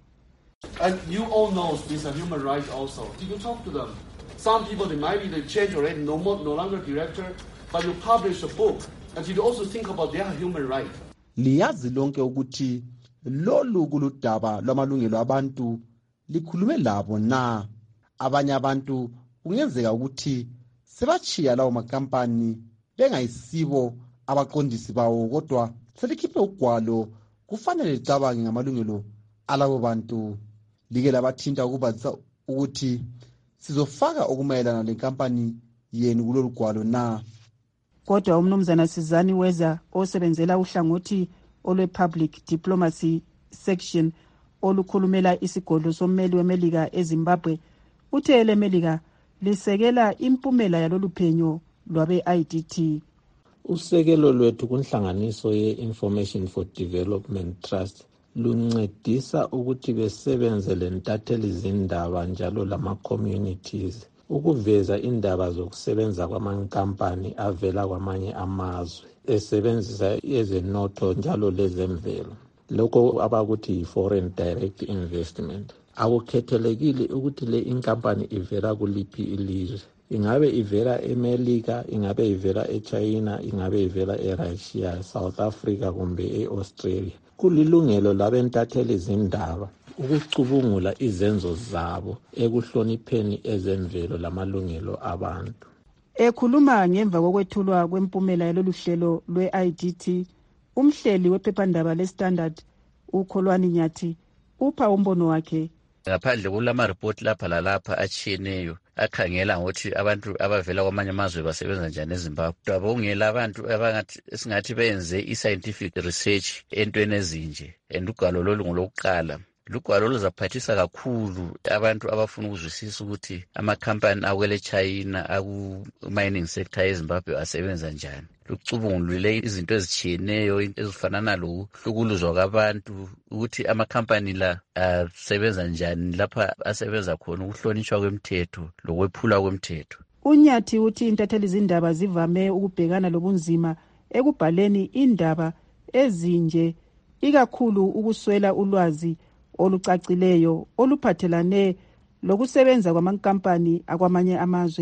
And you all know these are human rights also. Did you talk to them? Some people, they might be the change already, no more, no longer director, but you publish a book, and you also think about their human right. Liyazi lonke ukuthi lolu kuludaba lwamalungelo abantu likhulume labo na. Abanye abantu kungenzeka ukuthi sebachiya lawo makampani bengayisibo abaqondisi bawo, kodwa selikhiphe ugwalo kufanele licabange ngamalungelo alabo bantu. Like labathinta ukubazisa ukuthi sizofaka okumayelana lenkampani yenu kulolu gwalo na. Kodwa umnumzana Sizani Weza osebenzela uhlangothi olwe-Public Diplomacy Section olukhulumela isigodlo sommeli weMelika eZimbabwe uthe leMelika lisekela impumela yalolu phenyo lwabe-I D T. Usekelo lwethu kunhlanganiso ye-Information for Development Trust luncedisa ukuthi besebenze lentatheli zindaba njalo lama-communities ukuveza indaba zokusebenza kwamankampani avela kwamanye amazwe esebenzisa ezenotho njalo lezemvelo, lokho abakuthi yi-foreign direct investment. Akukhethelekile ukuthi le inkampani ivela kuliphi ilizwe, ingabe ivela eMelika, ingabe ivela eChina, ingabe ivela eRussia, South Africa kumbe eAustralia. Kulilungelo labentatheli zindaba ukucubungula izenzo zabo ekuhlonipheni ezemvelo lamalungelo abantu. Ekhuluma ngemva kokwethulwa kwempumela yalolu hlelo lwe-I D T, umhleli wephephandaba le-Standard uKholwani Nyathi upha umbono wakhe. Ngaphandle kulama-report lapha lalapha atshiyeneyo akhangela ngokuthi abantu abavela kwamanye amazwe basebenza njani eZimbabwe. Abongela abantu abangathi singathi benze i-scientific research entweni ezinje, and ugwalo lolu ngolokuqala. Lugwalo luzaphathisa kakhulu abantu abafuna ukuzwisisa ukuthi amakhampani akwele China aku-mining sector eZimbabwe asebenza njani. Lucubungulile izinto ezitshiyeneyo ezifanana lokuhlukuluzwa kwabantu, ukuthi amakhampani la asebenza njani lapha asebenza khona, ukuhlonishwa kwemthetho lokwephula kwemthetho. Unyathi uthi intatheli zindaba zivame ukubhekana lobunzima ekubhaleni indaba ezinje, ikakhulu ukuswela ulwazi olucacileyo oluphathelane lokusebenza kwamankampani akwamanye amazwe.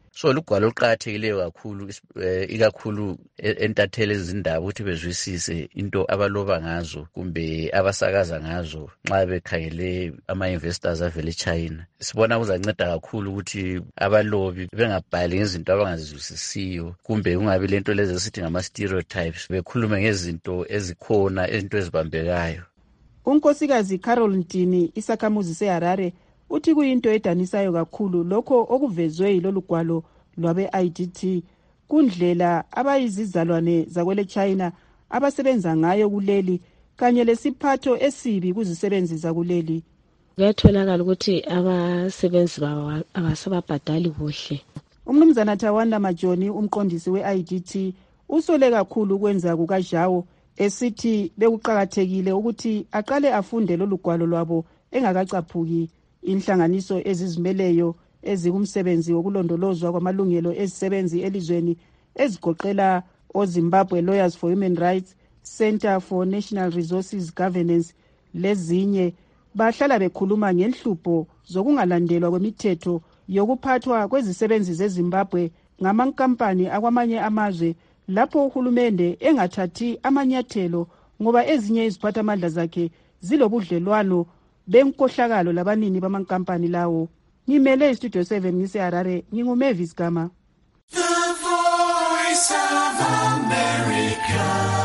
So lugwalo oluqakathekileyo kakhulu ikakhulu entatheli izindaba ukuthi bezwisise into abaloba ngazo kumbe abasakaza ngazo nxa bekhangele ama-investors avele eChina. Sibona kuzanceda kakhulu ukuthi abalobi bengabhali ngezinto abangazizwisisiyo kumbe kungabi lento lezi esithi ngama-stereotypes, bekhulume ngezinto ezikhona, izinto ezibambekayo. Unkosikazi Carol Ntini, isakhamuzi seHarare, uthi kuyinto edanisayo kakhulu lokho okuvezwe yilolu gwalo lwabe-I D T kundlela abayizizalwane zakwele China abasebenza ngayo kuleli kanye lesiphatho esibi kuzisebenzi zakuleli. Kuyatholakala ukuthi abasebenzi babo abasababhadali kuhle. Umnumzana Tawanda Majoni, umqondisi we-I D T, usole kakhulu ukwenza kukaJawo, esithi bekuqakathekile ukuthi aqale afunde lolu gwalo lwabo engakacaphuki. Inhlanganiso ezizimeleyo ezikumsebenzi wokulondolozwa kwamalungelo ezisebenzi elizweni ezigoqela oZimbabwe Lawyers for Human Rights, Center for National Resources Governance lezinye bahlala bekhuluma ngenhlupho zokungalandelwa kwemithetho yokuphathwa kwezisebenzi zeZimbabwe ngamankampani akwamanye amazwe lapho uhulumende engathathi amanyathelo ngoba ezinye iziphathamandla zakhe zilobudlelwano benkohlakalo labanini bamankampani lawo. Ngimele iStudio seven ngiseHarare, nginguMavis Gama. The Voice of America,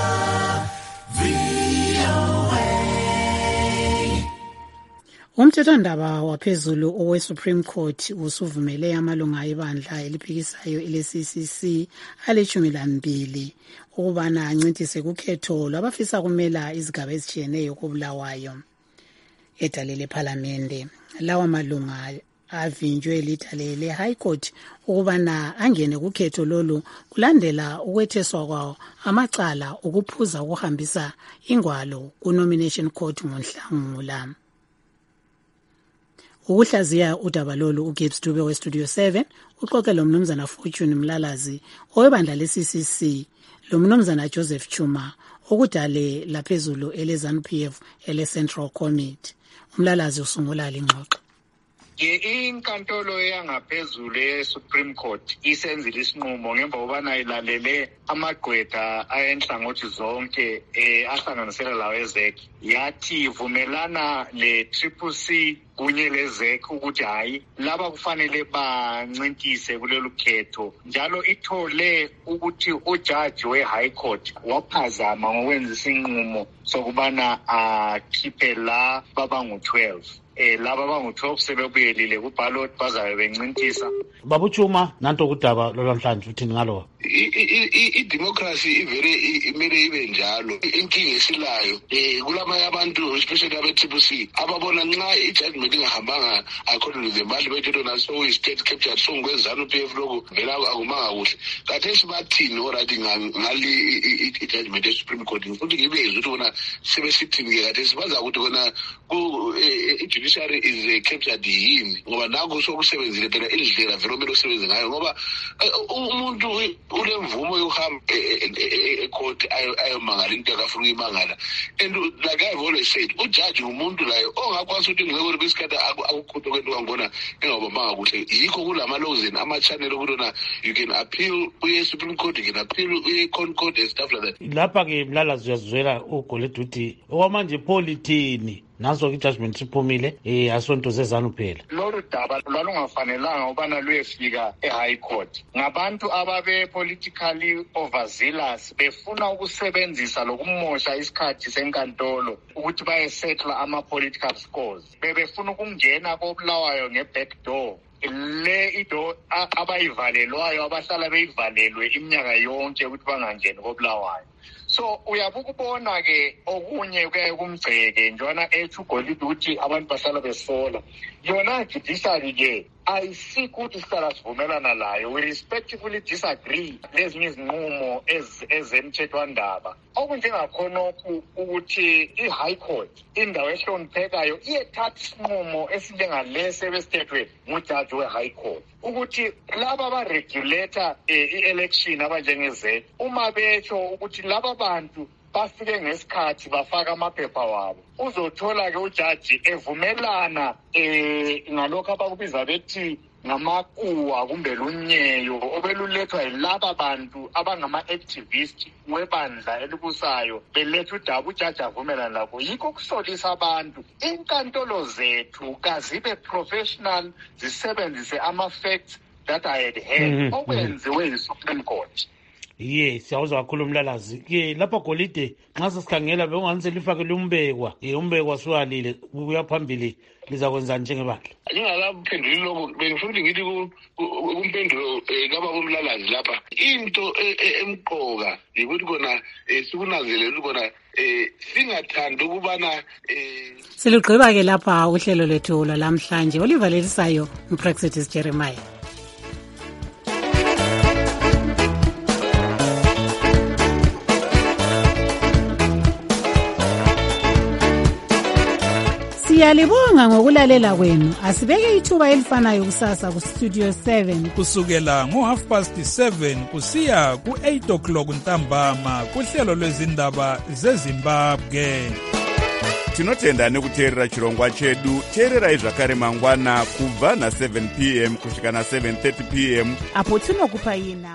V O A. Umthethwandaba waphezulu owe-Supreme Court usuvumele amalunga ebandla eliphikisayo ele-C C C aleshumi lambili ukubana ancintise kukhetho lwabafisa kumela izigaba ezitshiyeneyo koBulawayo. Edale lephalamende lawa malunga avinjwe lidale le-High Court ukubana angene kukhetho lolu kulandela ukwetheswa kwawo amacala ukuphuza ukuhambisa ingwalo ku-Nomination Court ngoNhlangula. Ukuhlaziya udaba lolu uGibbs Dube weStudio seven uxoxe lo mnumzana Fortune Mlalazi owebandla le-C C C, lo mnumzana Joseph Chuma okudale laphezulu ele-ZANU P F ele-Central Committee. Umlalazi usungula lingxoxo. Inkantolo yangaphezulu ye-Supreme Court isenzile isinqumo ngemva kobana ilalele amagqwetha ayenhlangothi zonke eh ahlanganisela lawo ezek, yathi ivumelana le-Triple C kunye lezek ukuthi hayi laba kufanele bancintise kulolu khetho, njalo ithole ukuthi ujaji we-High Court waphazama ngokwenza isinqumo sokubana akhiphe la babangu twelve. Eh laba bangu-twelve sebebuyelile kubhalot bazabe bencintisa. Babuchuma nanto kudaba lolwanhlanhla uthini ngalo? I-democracy ivele imele ibe njalo. Inkinga esilayo eh kulamanye abantu especially abe-Triple C ababona nxa i-judgment ingahambanga according to the mali bethetho naso i-state captured so ngwezanu P F lokho vele akumanga kuhle. Kathesi bathini orathi ngali i-judgment ye-Supreme Court futhi ngibezwe ukuthi bona sebesithini-ke kathesi baza ukuthi kona i-judiciary is captured yini ngoba nango sokusebenzile phela indlela vele omele usebenze ngayo ngoba umuntu ulemvumo yokuhamba e-court ayomangala into akafuna ukuyimangala. And like I've always said, ujaji umuntu layo ongakwazi ukuthi ngeke besikhathi akukhutho kwento kwangona engabambanga kuhle. Yikho kulama-laws and ama-channel okutona you can appeal uye Supreme Court, you can appeal uye Concord and stuff like that. Lapha-ke Mlalazi uyazizwela uGolide uthi okwamanje polithini naso i-judgment siphumile eh asonto zezanu phela. Lolu daba lwalungafanelanga ubana luyefika e-High Court. Ngabantu ababe politically overzealous befuna ukusebenzisa lokumosha isikhathi senkantolo ukuthi bayesettle ama-political scores. Bebefuna ukungena koBulawayo nge-back door. Le ido abayivalelwayo abahlala beyivalelwe iminyaka yonke ukuthi bangangeni koBulawayo. So uyabuka ubona ke okunye kuye kumgceke njana ethi uGolide ukuthi abantu bahlala besola yona judiciary ke ayisiki ukuthi sihlala sivumelana layo. We respectfully disagree lezinye izinqumo ezemthethwandaba okunjengakhonokho ukuthi i-High Court indawo ehloniphekayo iyethatha isinqumo esinjengalesi ebesithethwe ngujaji we-High Court ukuthi laba abaregulator i-election abanjengeze uma betho ukuthi laba bantu bafike ngesikhathi bafaka amaphepha wabo, uzothola ke ujaji evumelana eh ngalokho abakubiza bethi ngamakuwa kumbe lunyeyo obelulethwa yilaba bantu abangama-activist webandla elibusayo beletha udaba ujaji avumelana lakho. Yikho kusolisa abantu. Inkantolo zethu kazibe professional, zisebenzise ama-facts that I had heard okwenziwe yi-Supreme Court. Ye siyawuzwa kakhulu Mlalazi ke lapha Golide nxa sesikhangela beungani lifakele umbekwa ye umbekwa swalile kuya phambili lizakwenza njengebandla. Ngingalaphenduli lokho bengifuna ukuthi ngithi kumpendulo kaba kumlalazi lapha into emqoka ukuthi kona sikunanzelela ukubona eh singathanda ukubana eh Silugqiba ke lapha uhlelo lethu lamhlanje olivalelisayo uPraxis Jeremiah. Siyalibonga ngokulalela kwenu. Asibeke ithuba elifanayo kusasa ku Studio seven kusukela ngo half past seven kusiya ku eight o'clock ntambama kuhlelo lwezindaba zeZimbabwe. Tinotenda nekuteerera chirongwa chedu. Teererai zvakare mangwana kubva na seven p m kusvika na seven thirty p m apo tinokupa ina